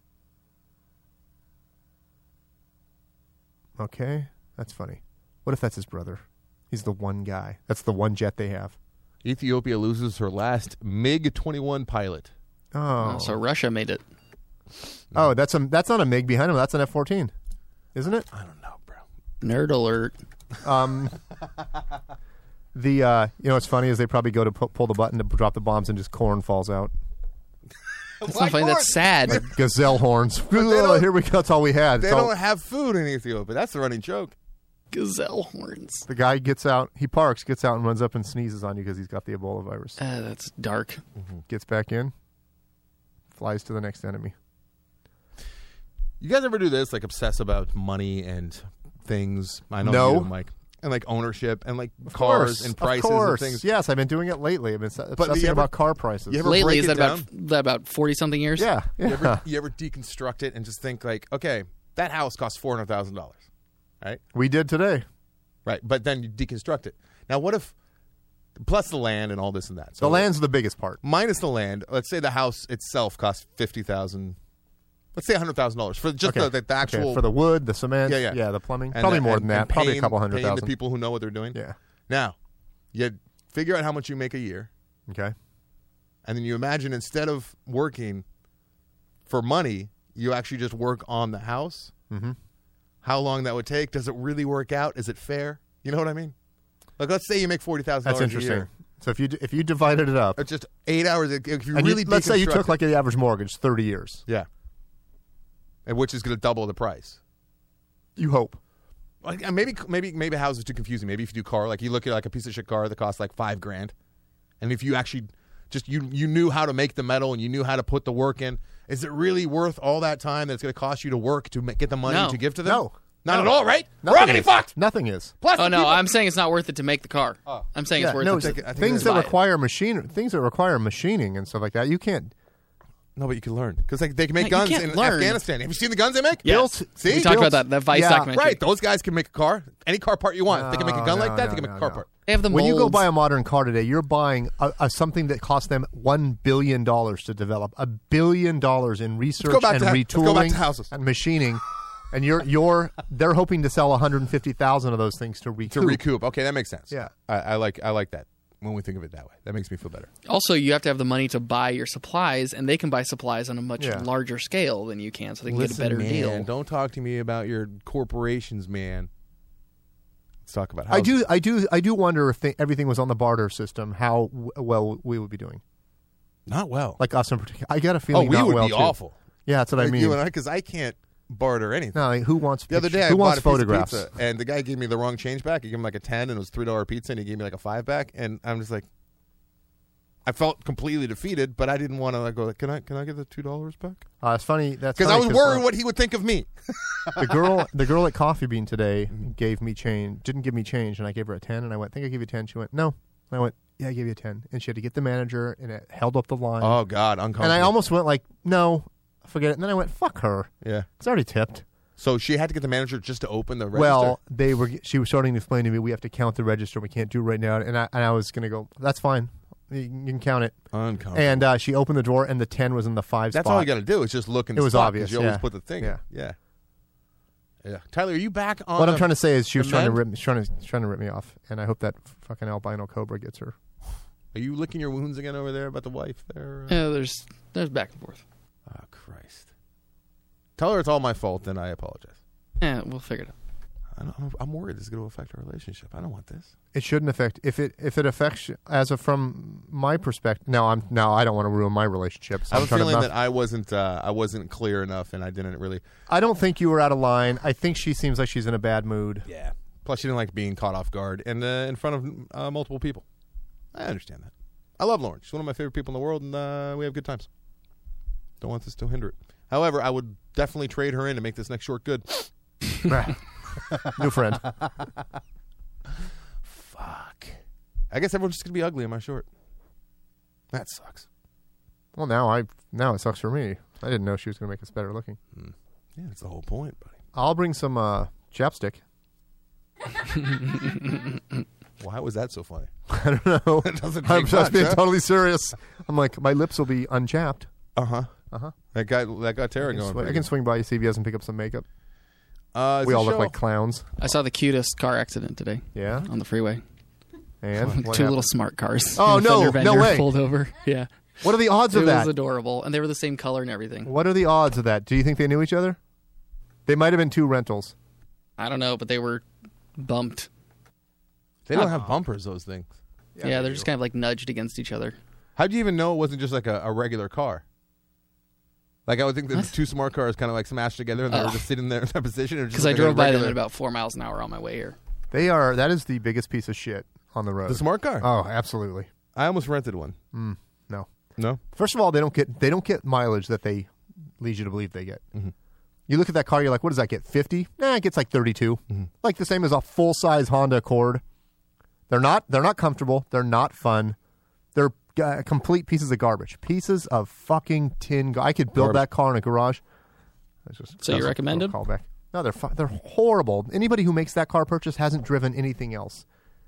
Okay, that's funny. What if that's his brother? He's the one guy. That's the one jet they have. Ethiopia loses her last MiG-21 pilot. Oh, so Russia made it. Oh, that's not a MiG behind him. That's an F-14, isn't it? I don't know, bro. Nerd alert. What's funny is they probably go to pull the button to drop the bombs and just corn falls out. That's not funny. That's sad. Like gazelle horns. Here we go. That's all we had. They don't have food in Ethiopia. That's the running joke. Gazelle horns. The guy gets out. He parks, gets out, and runs up and sneezes on you because he's got the Ebola virus. That's dark. Mm-hmm. Gets back in. Flies to the next enemy. You guys ever do this? Like obsess about money and things? I know no. you do, Mike. And like ownership and like cars and prices and things. Yes, I've been doing it lately. I've been obsessing about car prices. Lately, is that about 40-something years? Yeah. You ever deconstruct it and just think like, okay, that house costs $400,000, right? We did today. Right, but then you deconstruct it. Now, what if, plus the land and all this and that. So the land's the biggest part. Minus the land, let's say the house itself costs $50,000. Let's say $100,000 for just the actual... Okay. For the wood, the cement, the plumbing. Probably more than that. Probably a couple $100,000. Paying the people who know what they're doing. Yeah. Now, you figure out how much you make a year. Okay. And then you imagine instead of working for money, you actually just work on the house. Mm-hmm. How long that would take? Does it really work out? Is it fair? You know what I mean? Like, let's say you make $40,000 That's interesting. A year. So if you divided it up... It's just 8 hours. If you really let's say you took like the average mortgage, 30 years. Yeah. And which is going to double the price. You hope. Like, maybe a house is too confusing. Maybe if you do car, like you look at like a piece of shit car that costs like $5,000, and if you actually just you knew how to make the metal and you knew how to put the work in, is it really worth all that time that it's going to cost you to work to get the money to give to them? No. Not at all, right? Nothing We're all getting fucked. Nothing is. Plus, I'm saying it's not worth it to make the car. I'm saying it's worth it. No, things that require machining and stuff like that, you can't. No, but you can learn because they can make guns in Afghanistan. Have you seen the guns they make? Yes. See, we talked about that Vice documentary. Right, those guys can make a car, any car part you want. If they can make a gun like that, they can make a car part. They have the when molds. you go buy a modern car today, you're buying something that cost them $1 billion to develop, $1 billion in research and retooling and machining, and they're hoping to sell 150,000 of those things to recoup. To recoup, okay, that makes sense. Yeah, I like that. When we think of it that way, that makes me feel better. Also, you have to have the money to buy your supplies, and they can buy supplies on a much larger scale than you can, so they can get a better deal. Don't talk to me about your corporations, man. Let's talk about houses. I do wonder if everything was on the barter system, how well we would be doing. Not well. Like us in particular. I got a feeling we not would well be too. awful. Yeah, that's what I mean. You and I, because I can't barter anything. No, like, who wants The other day, who I wants bought a photographs? piece of pizza, and the guy gave me the wrong change back. He gave me like a 10, and it was $3 pizza, and he gave me like a 5 back. And I'm just like, I felt completely defeated, but I didn't want to go. Can I get the $2 back? It's funny. That's Because I funny was worried what he would think of me. the girl at Coffee Bean today gave me change. Didn't give me change, and I gave her a 10. And I went, "I think I gave you a 10." She went, "No." And I went, "Yeah, I gave you a 10." And she had to get the manager, and it held up the line. Oh God, uncomfortable. And I almost went like, "No, forget it." And then I went, "Fuck her." Yeah. It's already tipped. So she had to get the manager just to open the register. Well, she was starting to explain to me, we have to count the register. We can't do it right now. And I was going to go, "That's fine. You can count it." Uncomfortable. And she opened the drawer, and the 10 was in the 5 That's spot. all you got to do is just look in the It was spot, obvious, 'cause you always yeah. put the thing. Yeah. Yeah. Tyler, are you back on? What I'm trying to say is she was the trying to mend? trying to rip me off, and I hope that fucking albino cobra gets her. Are you licking your wounds again over there about the wife there? Yeah, there's back and forth. Oh, Christ. Tell her it's all my fault, then I apologize. Yeah, we'll figure it out. I'm worried this is going to affect our relationship. I don't want this. It shouldn't affect if it affects from my perspective. No, I don't want to ruin my relationship. So I have a feeling that I wasn't clear enough, and I didn't really. I don't think you were out of line. I think she seems like she's in a bad mood. Yeah. Plus, she didn't like being caught off guard and in front of multiple people. I understand that. I love Lauren. She's one of my favorite people in the world, and we have good times. Don't want this to hinder it. However, I would definitely trade her in to make this next short good. New friend. Fuck. I guess everyone's just going to be ugly in my short. That sucks. Well, now it sucks for me. I didn't know she was going to make us better looking. Yeah, that's the whole point, buddy. I'll bring some chapstick. Why was that so funny? I don't know. It doesn't I'm take just much, being huh? totally serious. I'm like, my lips will be unchapped. Uh-huh. That got Tara going. I can swing by you, see if he doesn't pick up some makeup. It's We a all look show. like clowns. I saw the cutest car accident today Yeah? on the freeway. And what Two happened? little smart cars. Oh, And a no. fender No bender way. Pulled over. Yeah. What are the odds It of that? was adorable, and they were the same color and everything. What are the odds of that? Do you think they knew each other? They might have been two rentals. I don't know, but they were bumped. They don't have bumpers, those things. Yeah, they're just kind of like nudged against each other. How'd you even know it wasn't just like a regular car? Like, I would think that the two smart cars kind of like smashed together and they were just sitting there in that position. Because I drove by them at about 4 miles an hour on my way here. That is the biggest piece of shit on the road. The smart car? Oh, absolutely. I almost rented one. No. No? First of all, they don't get mileage that they lead you to believe they get. Mm-hmm. You look at that car, you're like, what does that get? 50? Nah, it gets like 32. Mm-hmm. Like the same as a full size Honda Accord. They're not comfortable. They're not fun. They're complete pieces of garbage. Pieces of fucking tin. I could build that car in a garage. So you recommend them? Callback. No, they're horrible. Anybody who makes that car purchase hasn't driven anything else.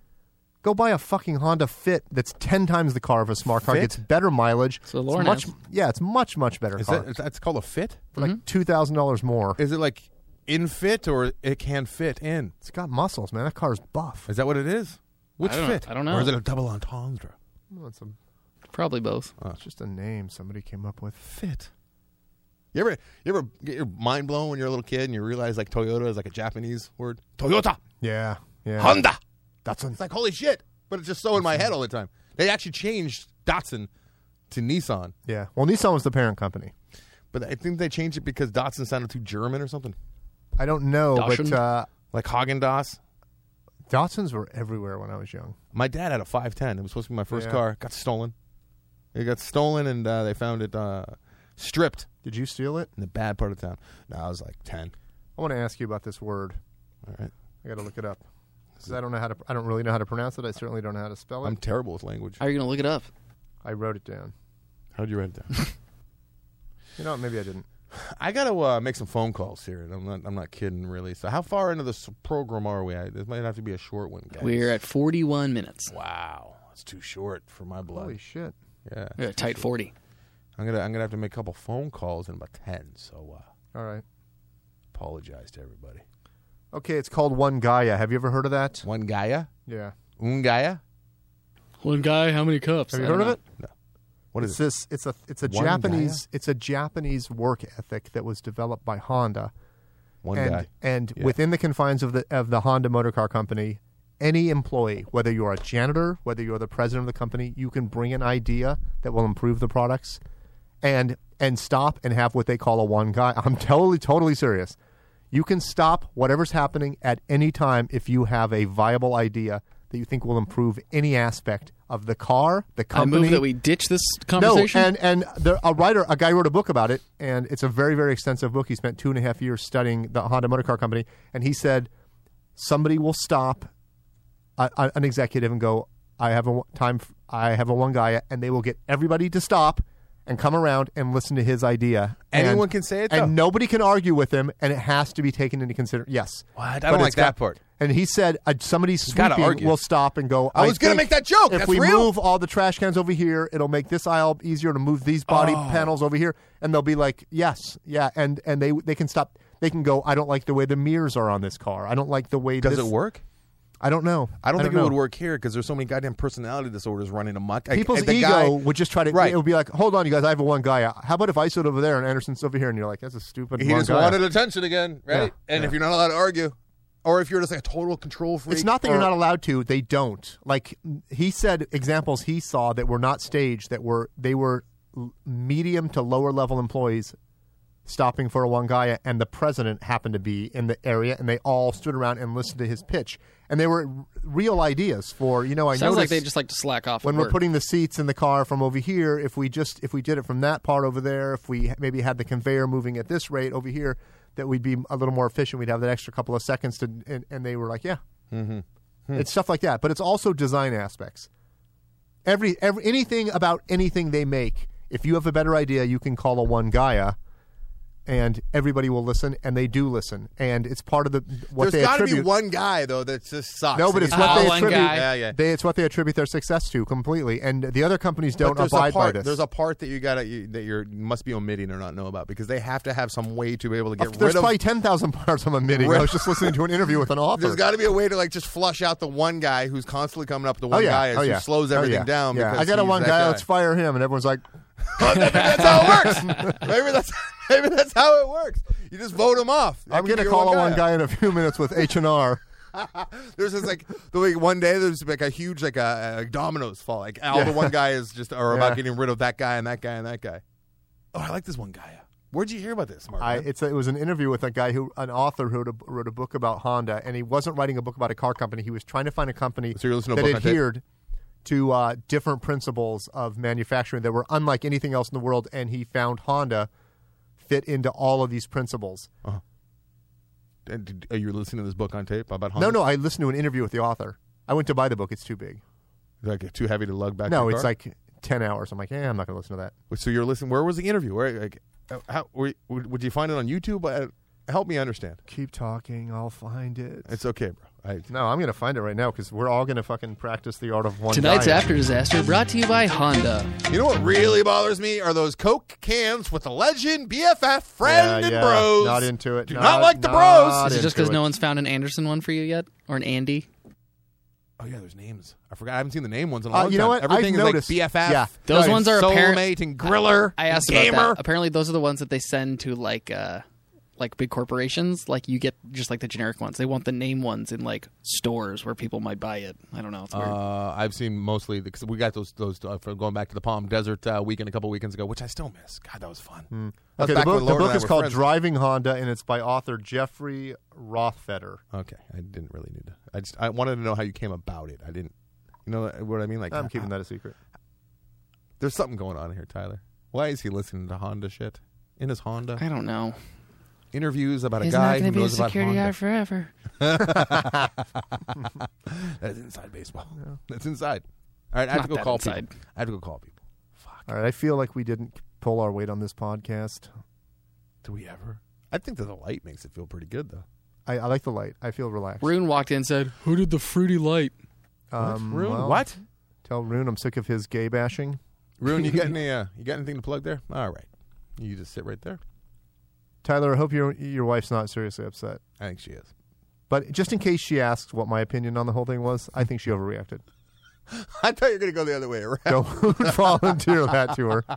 Go buy a fucking Honda Fit that's 10 times the car of a smart car. Fit? Gets better mileage. So Lauren it's has. it's much better car. That's called a Fit? For like $2,000 more. Is it like in fit or it can fit in? It's got muscles, man. That car's buff. Is that what it is? Which I don't know. Fit? I don't know. Or is it a double entendre? Well, it's Probably both. it's just a name somebody came up with. Fit. You ever get your mind blown when you're a little kid and you realize like Toyota is like a Japanese word? Toyota. Yeah. Honda. Datsun. It's like, holy shit. But it's just so in my head all the time. They actually changed Datsun to Nissan. Yeah. Well, Nissan was the parent company. But I think they changed it because Datsun sounded too German or something. I don't know, Datsun? but Like Haagen-Dazs. Datsuns were everywhere when I was young. My dad had a 510. It was supposed to be my first Yeah. car. Got stolen. It got stolen and they found it stripped Did you steal it? in the bad part of town. No, I was like 10. I want to ask you about this word. All right. I got to look it up. 'Cause I don't really know how to pronounce it. I certainly don't know how to spell it. I'm terrible with language. How are you going to look it up? I wrote it down. How'd you write it down? You know, maybe I didn't. I got to make some phone calls here, and I'm not kidding, really. So how far into this program are we? This might have to be a short one, guys. We're at 41 minutes. Wow, that's too short for my blood. Holy shit. Yeah, We're at tight 40. I'm gonna have to make a couple phone calls in about 10. So All right. apologize to everybody. Okay, it's called One Gaia. Have you ever heard of that? One Gaia, Yeah. Gaia. One guy, how many cups? Have you heard of it? No, what It's is it? this. It's a One Japanese. It's a Japanese work ethic that was developed by Honda. One and, guy. And Yeah. within the confines of the Honda Motor Car Company, any employee, whether you're a janitor, whether you're the president of the company, you can bring an idea that will improve the products. And and stop and have what they call a one guy. I'm totally serious. You can stop whatever's happening at any time if you have a viable idea that you think will improve any aspect of the car, the company. I move that we ditch this conversation. No, and a guy wrote a book about it, and it's a very, very extensive book. He spent 2.5 years studying the Honda Motor Car Company, and he said somebody will stop an executive and go, I have a one guy, and they will get everybody to stop and come around and listen to his idea. Anyone can say it, though? And nobody can argue with him, and it has to be taken into consideration. Yes. What? I don't like that part. And he said somebody sweeping will stop and go, I was going to make that joke. If That's we real. move all the trash cans over here, it'll make this aisle easier to move these body panels over here. And they'll be like, yes, yeah. And they can stop. They can go, I don't like the way the mirrors are on this car. I don't like the way Does it work? I don't know. I don't think it would work here because there's so many goddamn personality disorders running amok. People's ego would just try to. Right. It would be like, hold on, you guys, I have a one guy. How about if I sit over there and Anderson's over here, and you're like, that's a stupid. He one just guy. wanted attention again, right? And if you're not allowed to argue, or if you're just like a total control freak, it's not that you're not allowed to. They don't. Like he said, examples he saw that were not staged, they were medium to lower level employees stopping for a one guy, and the president happened to be in the area, and they all stood around and listened to his pitch. And they were real ideas for, I Sounds like they just like to slack off when at we're work. putting the seats in the car from over here. If we did it from that part over there, if we maybe had the conveyor moving at this rate over here, that we'd be a little more efficient. We'd have that extra couple of seconds to, and they were like, yeah, it's stuff like that. But it's also design aspects. Every anything about anything they make. If you have a better idea, you can call a one Gaia. And everybody will listen, and they do listen, and it's part of what they attribute. There's got to be one guy though that just sucks. No, but it's what they attribute. Yeah. It's what they attribute their success to completely, and the other companies don't abide by this. There's a part that you must be omitting or not know about because they have to have some way to be able to get rid of. There's probably 10,000 parts I'm omitting. I was just listening to an interview with an author. There's got to be a way to just flush out the one guy who's constantly coming up. The one guy who slows everything down. Yeah, I got a one guy. Let's fire him, and everyone's like, that's how it works. Maybe that's how it works. You just vote him off. I'm going to call one guy in a few minutes with H&R. There's this one day there's like a huge a dominoes fall. Like all the one guy is just about getting rid of that guy and that guy and that guy. Oh, I like this one guy. Where'd you hear about this, Mark? It was an interview with an author who wrote a book about Honda, and he wasn't writing a book about a car company. He was trying to find a company that adhered to different principles of manufacturing that were unlike anything else in the world, and he found Honda fit into all of these principles. Uh-huh. And are you listening to this book on tape about Honda? No, I listened to an interview with the author. I went to buy the book. It's too big. Like too heavy to lug back? No, to your it's car? like 10 hours. I'm like, I'm not going to listen to that. So you're listening. Where was the interview? Would you find it on YouTube? Help me understand. Keep talking. I'll find it. It's okay, bro. No, I'm going to find it right now because we're all going to fucking practice the art of one. Tonight's guy. After Disaster brought to you by Honda. You know what really bothers me are those Coke cans with the legend, BFF, friend, and bros. Not into it. Do not like the bros. Is it just because no one's found an Anderson one for you yet? Or an Andy? Oh, yeah, there's names. I forgot. I haven't seen the name ones in a long time. You know what? Everything I've is noticed. like BFF. Yeah. Those ones are Soulmate and Griller. I asked Gamer. about that. Apparently, those are the ones that they send to like big corporations. Like you get just like the generic ones. They want the name ones in like stores where people might buy it. I don't know. It's weird. I've seen mostly because we got those from going back to the Palm Desert weekend a couple weekends ago, which I still miss. God, that was fun. Okay, the book is called Driving Honda, and it's by author Jeffrey Rothfeder. Okay, I didn't really need to. I wanted to know how you came about it. I didn't. You know what I mean? Like I'm keeping that a secret. There's something going on here, Tyler. Why is he listening to Honda shit in his Honda? I don't know. Interviews about He's a guy not who be knows a about security Honda. guard forever. That's inside baseball. Yeah. That's inside. All right, I have to go call people. I have to go call people. Fuck. All right, I feel like we didn't pull our weight on this podcast. Do we ever? I think that the light makes it feel pretty good, though. I like the light. I feel relaxed. Rune walked in and said, "Who did the fruity light?" Rune? Well, What? Tell Rune I'm sick of his gay bashing. Rune, you got anything to plug there? All right. You just sit right there. Tyler, I hope your wife's not seriously upset. I think she is. But just in case she asks what my opinion on the whole thing was, I think she overreacted. I thought you were going to go the other way around. Don't volunteer that to her.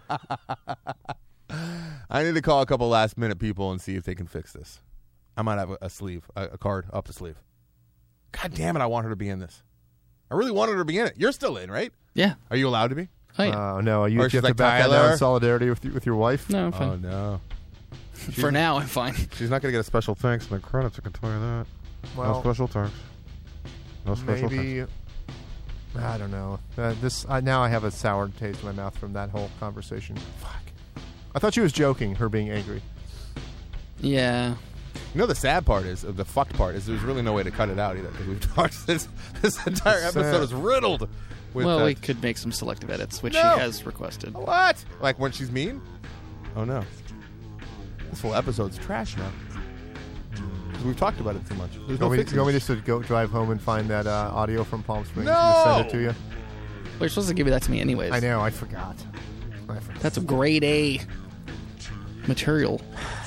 I need to call a couple last-minute people and see if they can fix this. I might have a card up the sleeve. God damn it, I want her to be in this. I really wanted her to be in it. You're still in, right? Yeah. Are you allowed to be? Oh, yeah. Oh no, you Or have she's to like, back that down Tyler? in solidarity with your wife. No, I'm fine. Oh no. For now, I'm fine. She's not going to get a special thanks in the credits, I can tell you that. No Well, special thanks. No special maybe. thanks. I don't know. Now I have a sour taste in my mouth from that whole conversation. Fuck. I thought she was joking, her being angry. Yeah. You know the sad part is, the fucked part is, there's really no way to cut it out either because we've talked this entire Sad. episode is riddled with Well, that. we could make some selective edits, which No. she has requested. What? Like when she's mean? Oh no. This whole episode's trash now. 'Cause we've talked about it too much. There's no You fixing want me it. just to go drive home and find that audio from Palm Springs and No! just send it to you? Well, you're supposed to give me that to me anyways. I know. I forgot. That's a grade A material.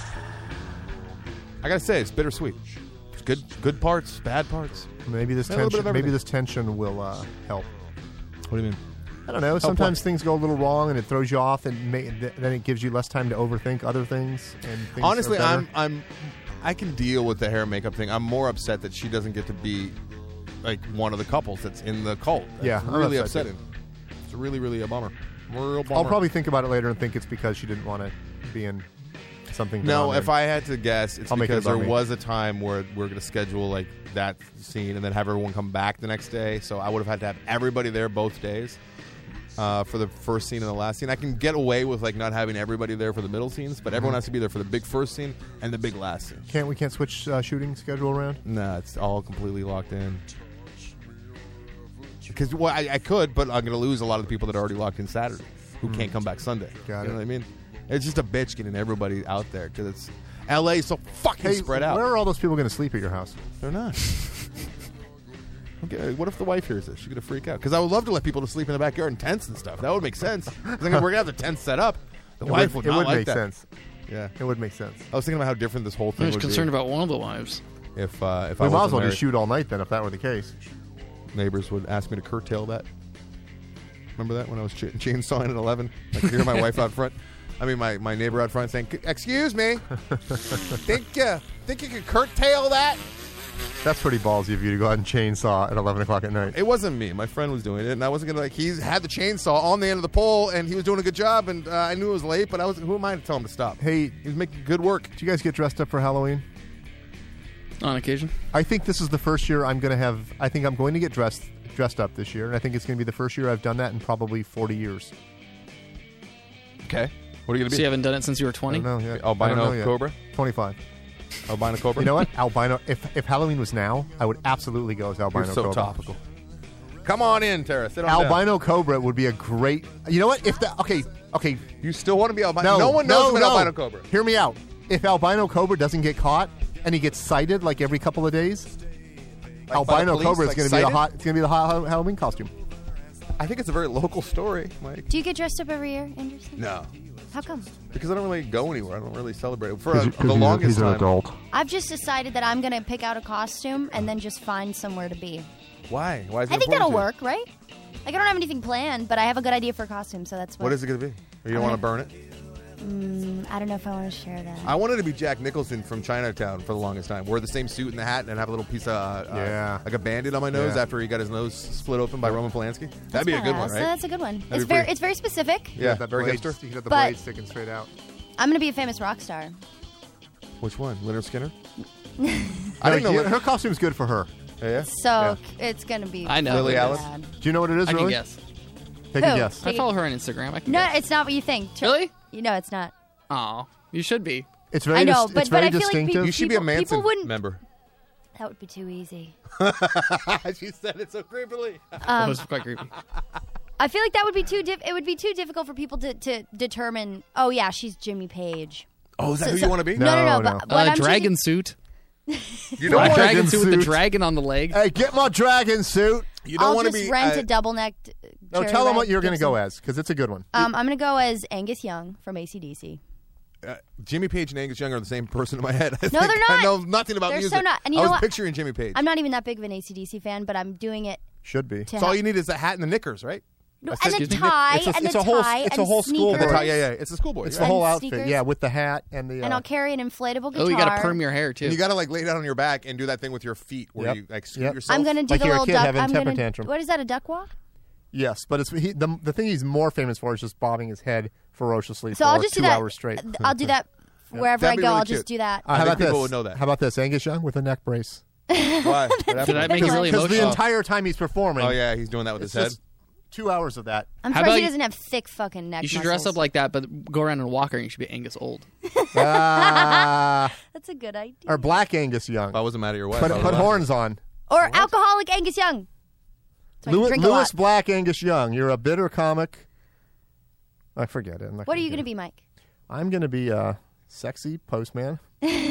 I gotta say, it's bittersweet. It's good parts, bad parts. Maybe this A little bit of tension. Maybe everything. this tension will help. What do you mean? I don't know. Sometimes things go a little wrong and it throws you off, and then it gives you less time to overthink other things. And things Honestly, are better. I can deal with the hair and makeup thing. I'm more upset that she doesn't get to be like one of the couples that's in the cult. That's Yeah, I'm really upset upsetting. It's really a bummer. Real bummer. I'll probably think about it later and think it's because she didn't want to be in something. No, down if there. I had to guess, it's I'll make it because there about me. was a time where we're going to schedule like that scene and then have everyone come back the next day. So I would have had to have everybody there both days for the first scene and the last scene. I can get away with like not having everybody there for the middle scenes, but everyone has to be there for the big first scene and the big last scene. we can't switch shooting schedule around? Nah, it's all completely locked in. Because I could, but I'm going to lose a lot of the people that are already locked in Saturday who can't come back Sunday. Got you it. know what I mean? It's just a bitch getting everybody out there because it's LA so fucking spread out. Where are all those people going to sleep at your house? They're not. Okay, what if the wife hears this? She's gonna freak out. Because I would love to let people to sleep in the backyard in tents and stuff. That would make sense. 'Cause we're gonna have the tent set up. The wife would it not would like make that. sense. Yeah, It would make sense. I was thinking about how different this whole I thing was would concerned be about one of the wives. if We I might as well wasn't just married. shoot all night then, if that were the case. Neighbors would ask me to curtail that. Remember that when I was chainsawing at 11? I could hear my wife out front. I mean, my neighbor out front saying, "Excuse me, think you could curtail that?" That's pretty ballsy of you to go out and chainsaw at 11 o'clock at night. It wasn't me. My friend was doing it, and I wasn't gonna he had the chainsaw on the end of the pole, and he was doing a good job, and I knew it was late, but who am I to tell him to stop? Hey, He was making good work. do you guys get dressed up for Halloween? On occasion. I think this is the first year I'm going to have. I think I'm going to get dressed up this year, and I think it's going to be the first year I've done that in probably 40 years. Okay. What are you gonna So be? you haven't done it since you were I 20? don't know yet. Albino I don't know yet. Cobra? 25. Albino Cobra? You know what? Albino. If Halloween was now, I would absolutely go as albino You're so cobra. topical. Come on in, Tara. Sit on down. Albino cobra would be a great. You know what? If the okay. You still want to be albino? No, one knows about no. albino cobra. Hear me out. If albino cobra doesn't get caught and he gets cited like every couple of days, by albino the police, cobra is like going to be cited? It's going to be the hot Halloween costume. I think it's a very local story, Mike. Do you get dressed up every year, Anderson? No, How come? because I don't really go anywhere. I don't really celebrate. For the longest time. I've just decided that I'm going to pick out a costume and then just find somewhere to be. Why? Why is it I think important that'll to you? work, right? Like, I don't have anything planned, but I have a good idea for a costume, so that's What is it going to be? Or you don't want to burn it? I don't know if I want to share that. I wanted to be Jack Nicholson from Chinatown for the longest time. Wear the same suit and the hat and have a little piece of Yeah. like a bandit on my nose Yeah. after he got his nose split open by Roman Polanski. That'd be a good one, Badass. right? That's a good one. That'd be pretty- It's very specific. Yeah, that very blade, hipster. You got the But- blade sticking straight out. I'm going to be a famous rock star. Which one? Leonard Skinner? I No, didn't know. her costume's good for her. Yeah. So it's going to be I know. Lily it is. Allen? bad. Do you know what it is? I can really? guess. Take a Who? guess. I follow her on Instagram. I can No, guess. it's not what you think. Really? No, it's not. Oh, you should be. It's very. I know, it's but very I feel like distinctive. people- You should be a Manson people wouldn't- member. That would be too easy. She said it so creepily. That was quite creepy. I feel like that would be it would be too difficult for people to determine, oh, yeah, she's Jimmy Page. Oh, is that So- who so- you want to be? No. No. But what I'm Dragon choosing- suit. You don't A want dragon Dragon suit with the suit. dragon on the leg. Hey, get my dragon suit. You don't I'll want to just be. rent a double-necked No, cherry tell them red what you're going to Gibson. go as, because it's a good one. I'm going to go as Angus Young from AC/DC. Jimmy Page and Angus Young are the same person in my head. I No, think. they're not. I know nothing about They're music. so not. And you I know was what? picturing Jimmy Page. I'm not even that big of an AC/DC fan, but I'm doing it Should be. to So all help. you need is a hat and the knickers, right? No, That's and it. the Excuse me? tie, It's a- and it's the a whole- tie, it's and a whole the school And the board. tie, sneakers. yeah. It's a schoolboy. It's yeah. the whole And outfit, sneakers. yeah, with the hat and the. And I'll carry an inflatable guitar. Oh, you got to perm your hair too. And you got to like lay down on your back and do that thing with your feet where Yep. you like scoot Yep. yourself. I'm going to do Like the you're a little kid duck. having I'm temper gonna, tantrum. What is that? A duck walk? Yes, but it's the thing he's more famous for is just bobbing his head ferociously So for I'll just do 2 that. hours straight. I'll do that wherever That'd I be go. really I'll cute. just do that. How I about think people this? would know that. How about this? Angus Young with a neck brace. Why? Did that make you really Because the emotional? entire time he's performing, Oh yeah, he's doing that with his it's head. just 2 hours of that. I'm How surprised he about doesn't have thick fucking neck You should dress muscles. up like that, but go around in a walker, and you should be Angus Old. Ah, That's a good idea. or Black Angus Young. If I wasn't mad at your wife, Put I would put laugh. horns on. Or alcoholic Angus Young. So I can drink a Lewis lot. Black Angus Young. You're a bitter comic. I forget it. What are you going to be, Mike? I'm going to be a sexy postman.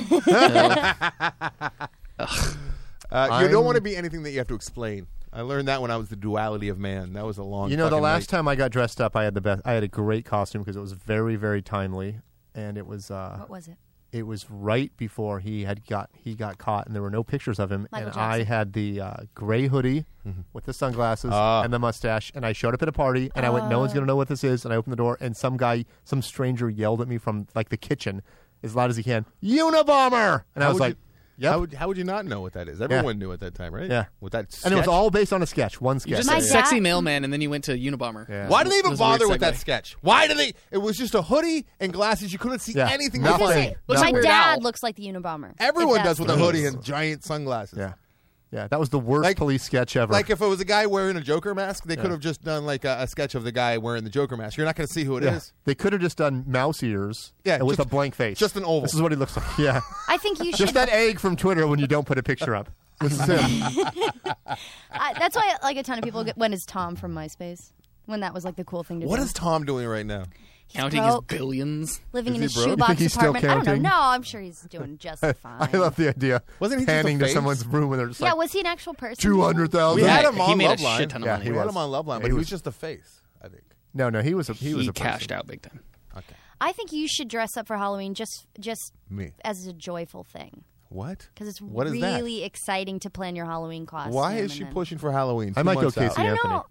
You don't want to be anything that you have to explain. I learned that when I was the duality of man. That was a long. You know, the fucking last night. time I got dressed up, I had the best. I had a great costume because it was very, very timely, and it was. What was it? It was right before he got caught, and there were no pictures of him. Michael and I Jackson. had the gray hoodie with the sunglasses and the mustache, and I showed up at a party, and I went, "No one's gonna know what this is." And I opened the door, and some stranger yelled at me from like the kitchen as loud as he can, "Unabomber!" And I How was would like, you- "Yep." How would you not know what that is? Everyone knew at that time, right? Yeah. With that, And it was sketch? all based on a sketch, one You sketch. just My said dad- sexy mailman, and then you went to Unabomber. Yeah. Why do they It even was a weird bother with that segue. sketch? Why do they? It was just a hoodie and glasses. You couldn't see Yeah. anything. Nothing. before. Say, Looks my like Weird dad Al. looks like the Unabomber. Everyone If does that's with a the hoodie case. and giant sunglasses. Yeah, yeah, that was the worst Like- police sketch ever. Like if it was a guy wearing a Joker mask, they could have just done like a sketch of the guy wearing the Joker mask. You're not going to see who it is. They could have just done mouse ears, Yeah, with just- a blank face, just an oval. This is what he looks like. Yeah, I think you should. just that egg from Twitter when you don't put a picture up. This is him. That's why like a ton of people went as Tom from MySpace when that was like the cool thing to do. What is Tom doing right now? He's Counting broke, his billions. living in Is a he broke? You shoebox think he's still apartment. I don't counting? know. No, I'm sure he's doing just fine. I love the idea. Wasn't he just a panning to face? someo's room and they're just Yeah, like was he an actual person? 200,000? We had him on he made Love a Line. shit ton of Yeah, money. he We had was. him on Love Line, Yeah, but he he was was- just a face, I think. No, he was a He person. cashed out big time. Okay. I think you should dress up for Halloween just Me. as a joyful thing What? because it's What is that? really exciting to plan your Halloween costume. Why is and she then- pushing for Halloween? I 2 might go months out? Casey I don't Anthony. know.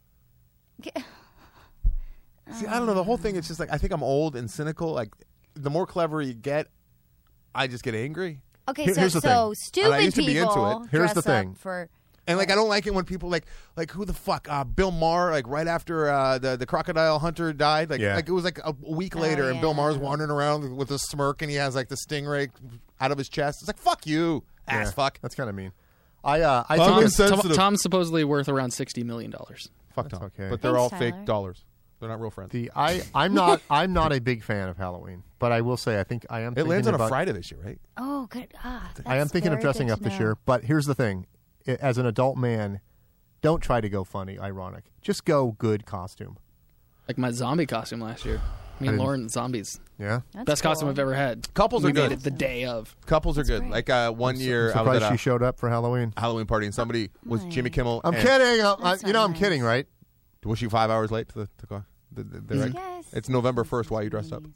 See, I don't know. The whole thing, it's just like, I think I'm old and cynical. Like, the more clever you get, I just get angry. Okay, Here's the so thing. And I stupid used to be into people it. Here's dress the thing. up for. And, like, I don't like it when people, like who the fuck? Bill Maher, like, right after the crocodile hunter died. Like, Yeah. like it was, like, a week later, and Bill yeah. Maher's wandering around with a smirk, and he has, like, the stingray out of his chest. It's like, fuck you, ass Yeah, fuck. That's kind of mean. I I'm think it's- sensitive. Tom's supposedly worth around $60 million. Fuck That's Tom. okay. But they're Thanks, all fake Tyler. dollars. They're not real friends. I'm not a big fan of Halloween, but I will say I think I am. It thinking lands on a about, Friday this year, right? Oh, good. I am thinking of dressing up this year, but here's the thing: as an adult man, don't try to go funny, ironic. Just go good costume. Like my zombie costume last year. Me and didn't- Lauren, zombies. Yeah, Best costume I've ever had. Couples we are good. made it the day of. Couples are good. great. Like one year, I was surprised at she a showed up for Halloween. Halloween party, and somebody was Jimmy Kimmel. I'm and- kidding. That's I'm not nice. kidding, right? Was she 5 hours late to the car? They're like, Yes. it's November 1st. Why are you dressed up?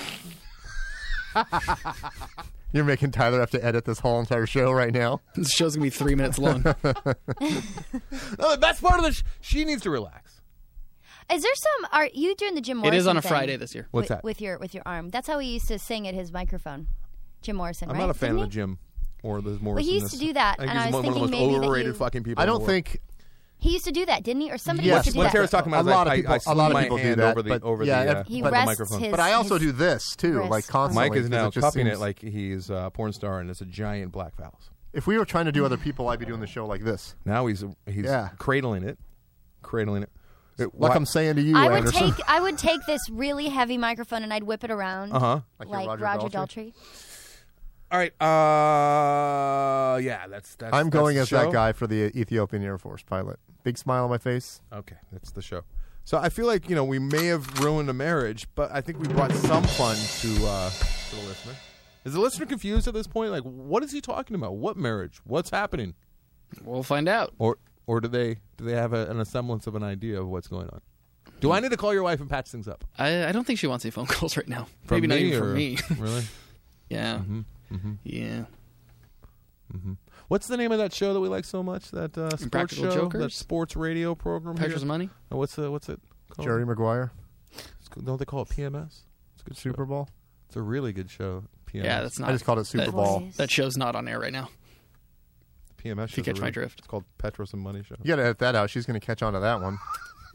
You're making Tyler have to edit this whole entire show right now. This show's going to be 3 minutes long. No, the best part of the she needs to relax. Is there some? Are you doing the Jim Morrison? It is on a thing Friday this year. What's with, that? with your arm? That's how he used to sing at his microphone. Jim Morrison. I'm right? not a fan Didn't of the he? Jim or the Morrison. Well, he used to do that, I think and he's I was one of the thinking most maybe that overrated you- fucking people. I in the don't world. think. He used to do that, didn't he? Or somebody Yes, used to do What that. Tara's talking about A is lot of I people- a swung lot of my people do hand that, over the but over yeah, the, He the rests microphone. his- But I also do this too, wrist like on- constantly. Mike is now because it just cupping seems- it like he's a porn star, and it's a giant black phallus. If we were trying to do other people, I'd be doing the show like this. Now he's Yeah. cradling it. Like Why- I'm saying to you, I would Anderson. I would take this really heavy microphone and I'd whip it around Uh-huh. Like your Roger Daltrey. All right. Yeah, that's I'm going that's as the that show. guy for the Ethiopian Air Force pilot. Big smile on my face. Okay, that's the show. So I feel like we may have ruined a marriage, but I think we brought some fun to the listener. Is the listener confused at this point? Like, what is he talking about? What marriage? What's happening? We'll find out. Or do they have a semblance of an idea of what's going on? Do I need to call your wife and patch things up? I don't think she wants any phone calls right now. From Maybe not me, even or- from me. Really? Yeah. Yeah. What's the name of that show that we like so much? That sports Impractical show, Jokers? that sports radio program. Pictures here? of Money? What's it called? Jerry Maguire, Don't they call it PMS? It's a good Super show. Bowl. It's a really good show. PMS. Yeah, that's not. I just called it Super that- Bowl. Voice. That show's not on air right now. PMS. If you show's a catch my drift. It's called Petros and Money Show. You got to edit that out. She's going to catch on to that one.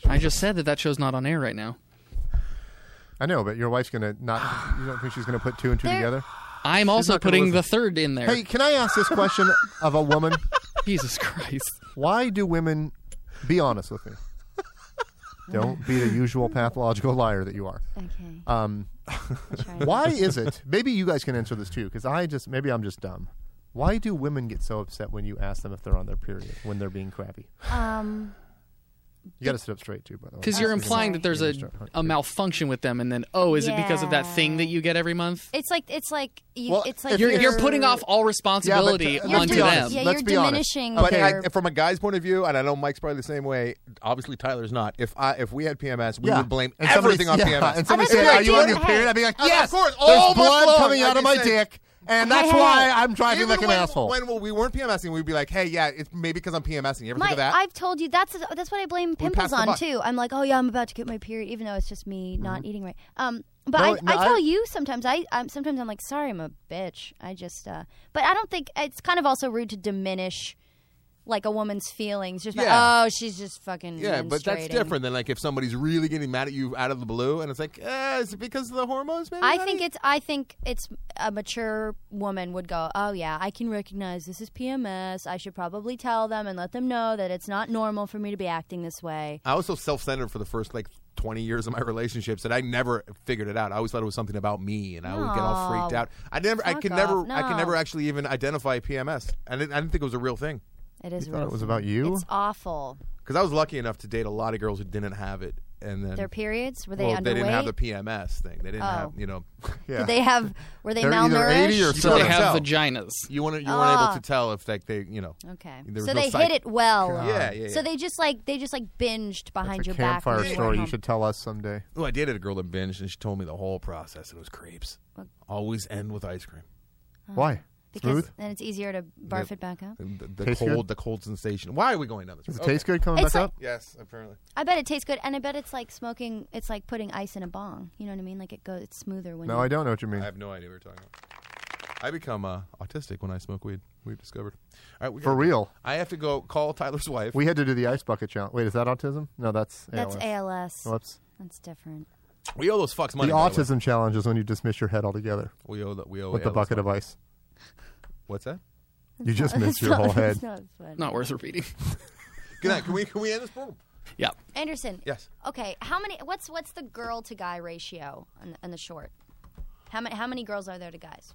I just said that show's not on air right now. I know, but your wife's gonna not. You don't think she's gonna put 2 and 2 together? I'm also not gonna putting the listen. third in there. Hey, can I ask this question of a woman? Jesus Christ. Why do women? Be honest with me. Don't be the usual pathological liar that you are. Okay. Why is it? Maybe you guys can answer this too, because maybe I'm just dumb. Why do women get so upset when you ask them if they're on their period when they're being crappy? You got to sit up straight too, by the way. Because you're implying that there's a malfunction with them, and then is it because of that thing that you get every month? It's like You're putting off all responsibility onto them. Yeah, Let's you're be honest. diminishing. But from a guy's point of view, and I know Mike's probably the same way. Obviously, Tyler's not. If we had PMS, we would blame everything on PMS. And somebody I said, think "Are you on your hey. period?" I'd be like, Yes, "Yes, of course. There's All my blood flowing. coming out of my dick, and that's why I'm driving like an asshole." When we weren't PMSing, we'd be like, "Hey, yeah, it's maybe because I'm PMSing." You ever think Mike, of that? I've told you that's what I blame pass pimples the on buck. too. I'm like, oh yeah, I'm about to get my period, even though it's just me not eating right. But No, I tell you sometimes. Sometimes I'm like, sorry, I'm a bitch. I just. But I don't think it's kind of also rude to diminish like a woman's feelings. Just Yeah. she's just fucking. Yeah, but that's menstruating. different than like if somebody's really getting mad at you out of the blue, and it's like, is it because of the hormones? Maybe. I think it's a mature woman would go, oh yeah, I can recognize this is PMS. I should probably tell them and let them know that it's not normal for me to be acting this way. I was so self-centered for the first 20 years of my relationships that I never figured it out. I always thought it was something about me, and I would get all freaked out. I could never actually even identify PMS. I didn't think it was a real thing. It is You real. thought it was about you? It's awful. Because I was lucky enough to date a lot of girls who didn't have it, and then Their periods were they well, underweight? they didn't have the PMS thing. They didn't have, Did they have? Were they They're either malnourished? 80 or So they Couldn't have tell. vaginas. You weren't able to tell if they, Okay, there was so no they psych- hit it well. Yeah. So they just binged behind It's a your back. campfire when you were story. You home. should tell us someday. Oh, I dated a girl that binged, and she told me the whole process, and it was creeps. Always end with ice cream. Why? Because Smooth? then it's easier to barf it back up. The Tastes the cold sensation. Why are we going down this Does road? it taste good coming It's back like- up? Yes, apparently. I bet it tastes good, and I bet it's like smoking. It's like putting ice in a bong. You know what I mean? Like it's smoother when. No, I don't know what you mean. I have no idea what you're talking about. I become autistic when I smoke weed. We've discovered. All right, For real. I have to go call Tyler's wife. We had to do the ice bucket challenge. Wait, is that autism? No, that's That's ALS. ALS. Whoops. That's different. We owe those fucks money. The by the way. autism challenge is when you dismiss your head altogether We owe with the ALS bucket of money. ice. What's that? You just missed your whole head. It's not fun. Not worth repeating. Good night. Can we end this program? Yeah. Anderson. Yes. Okay. How many? What's the girl to guy ratio in the short? How many girls are there to guys?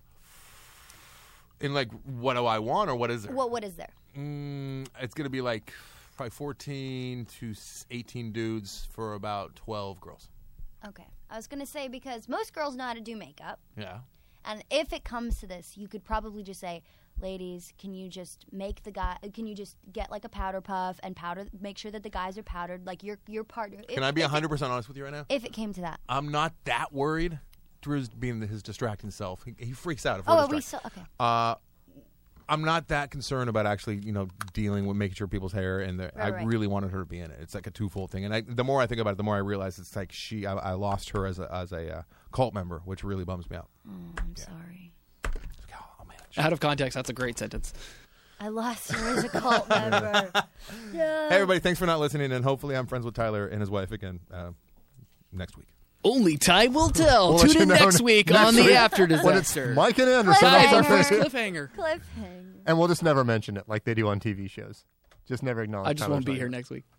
In what do I want, or what is there? What is there? It's gonna be probably 14 to 18 dudes for about 12 girls. Okay. I was gonna say because most girls know how to do makeup, Yeah. and if it comes to this, you could probably just say, ladies, can you just make the guy? Can you just get a powder puff and powder? Make sure that the guys are powdered, like your partner. Can I be 100% honest with you right now? If it came to that. I'm not that worried. Drew's being his distracting self. He freaks out if Oh, we're are we distracted. still okay? I'm not that concerned about actually, dealing with making sure people's hair. And I right. really wanted her to be in it. It's like a twofold thing. And the more I think about it, the more I realize it's like I lost her as a cult member, which really bums me out. I'm sorry. Oh man. Out of context, that's a great sentence. I lost her as a cult member. Hey everybody, thanks for not listening, and hopefully I'm friends with Tyler and his wife again next week. Only time will tell. We'll let Tune you in know next week next on the week After when it's Disaster. Mike and Anderson. Guys, our Cliffhanger. first cliffhanger. Cliffhanger. And we'll just never mention it like they do on TV shows. Just never acknowledge I just Tyler's won't be not here next week.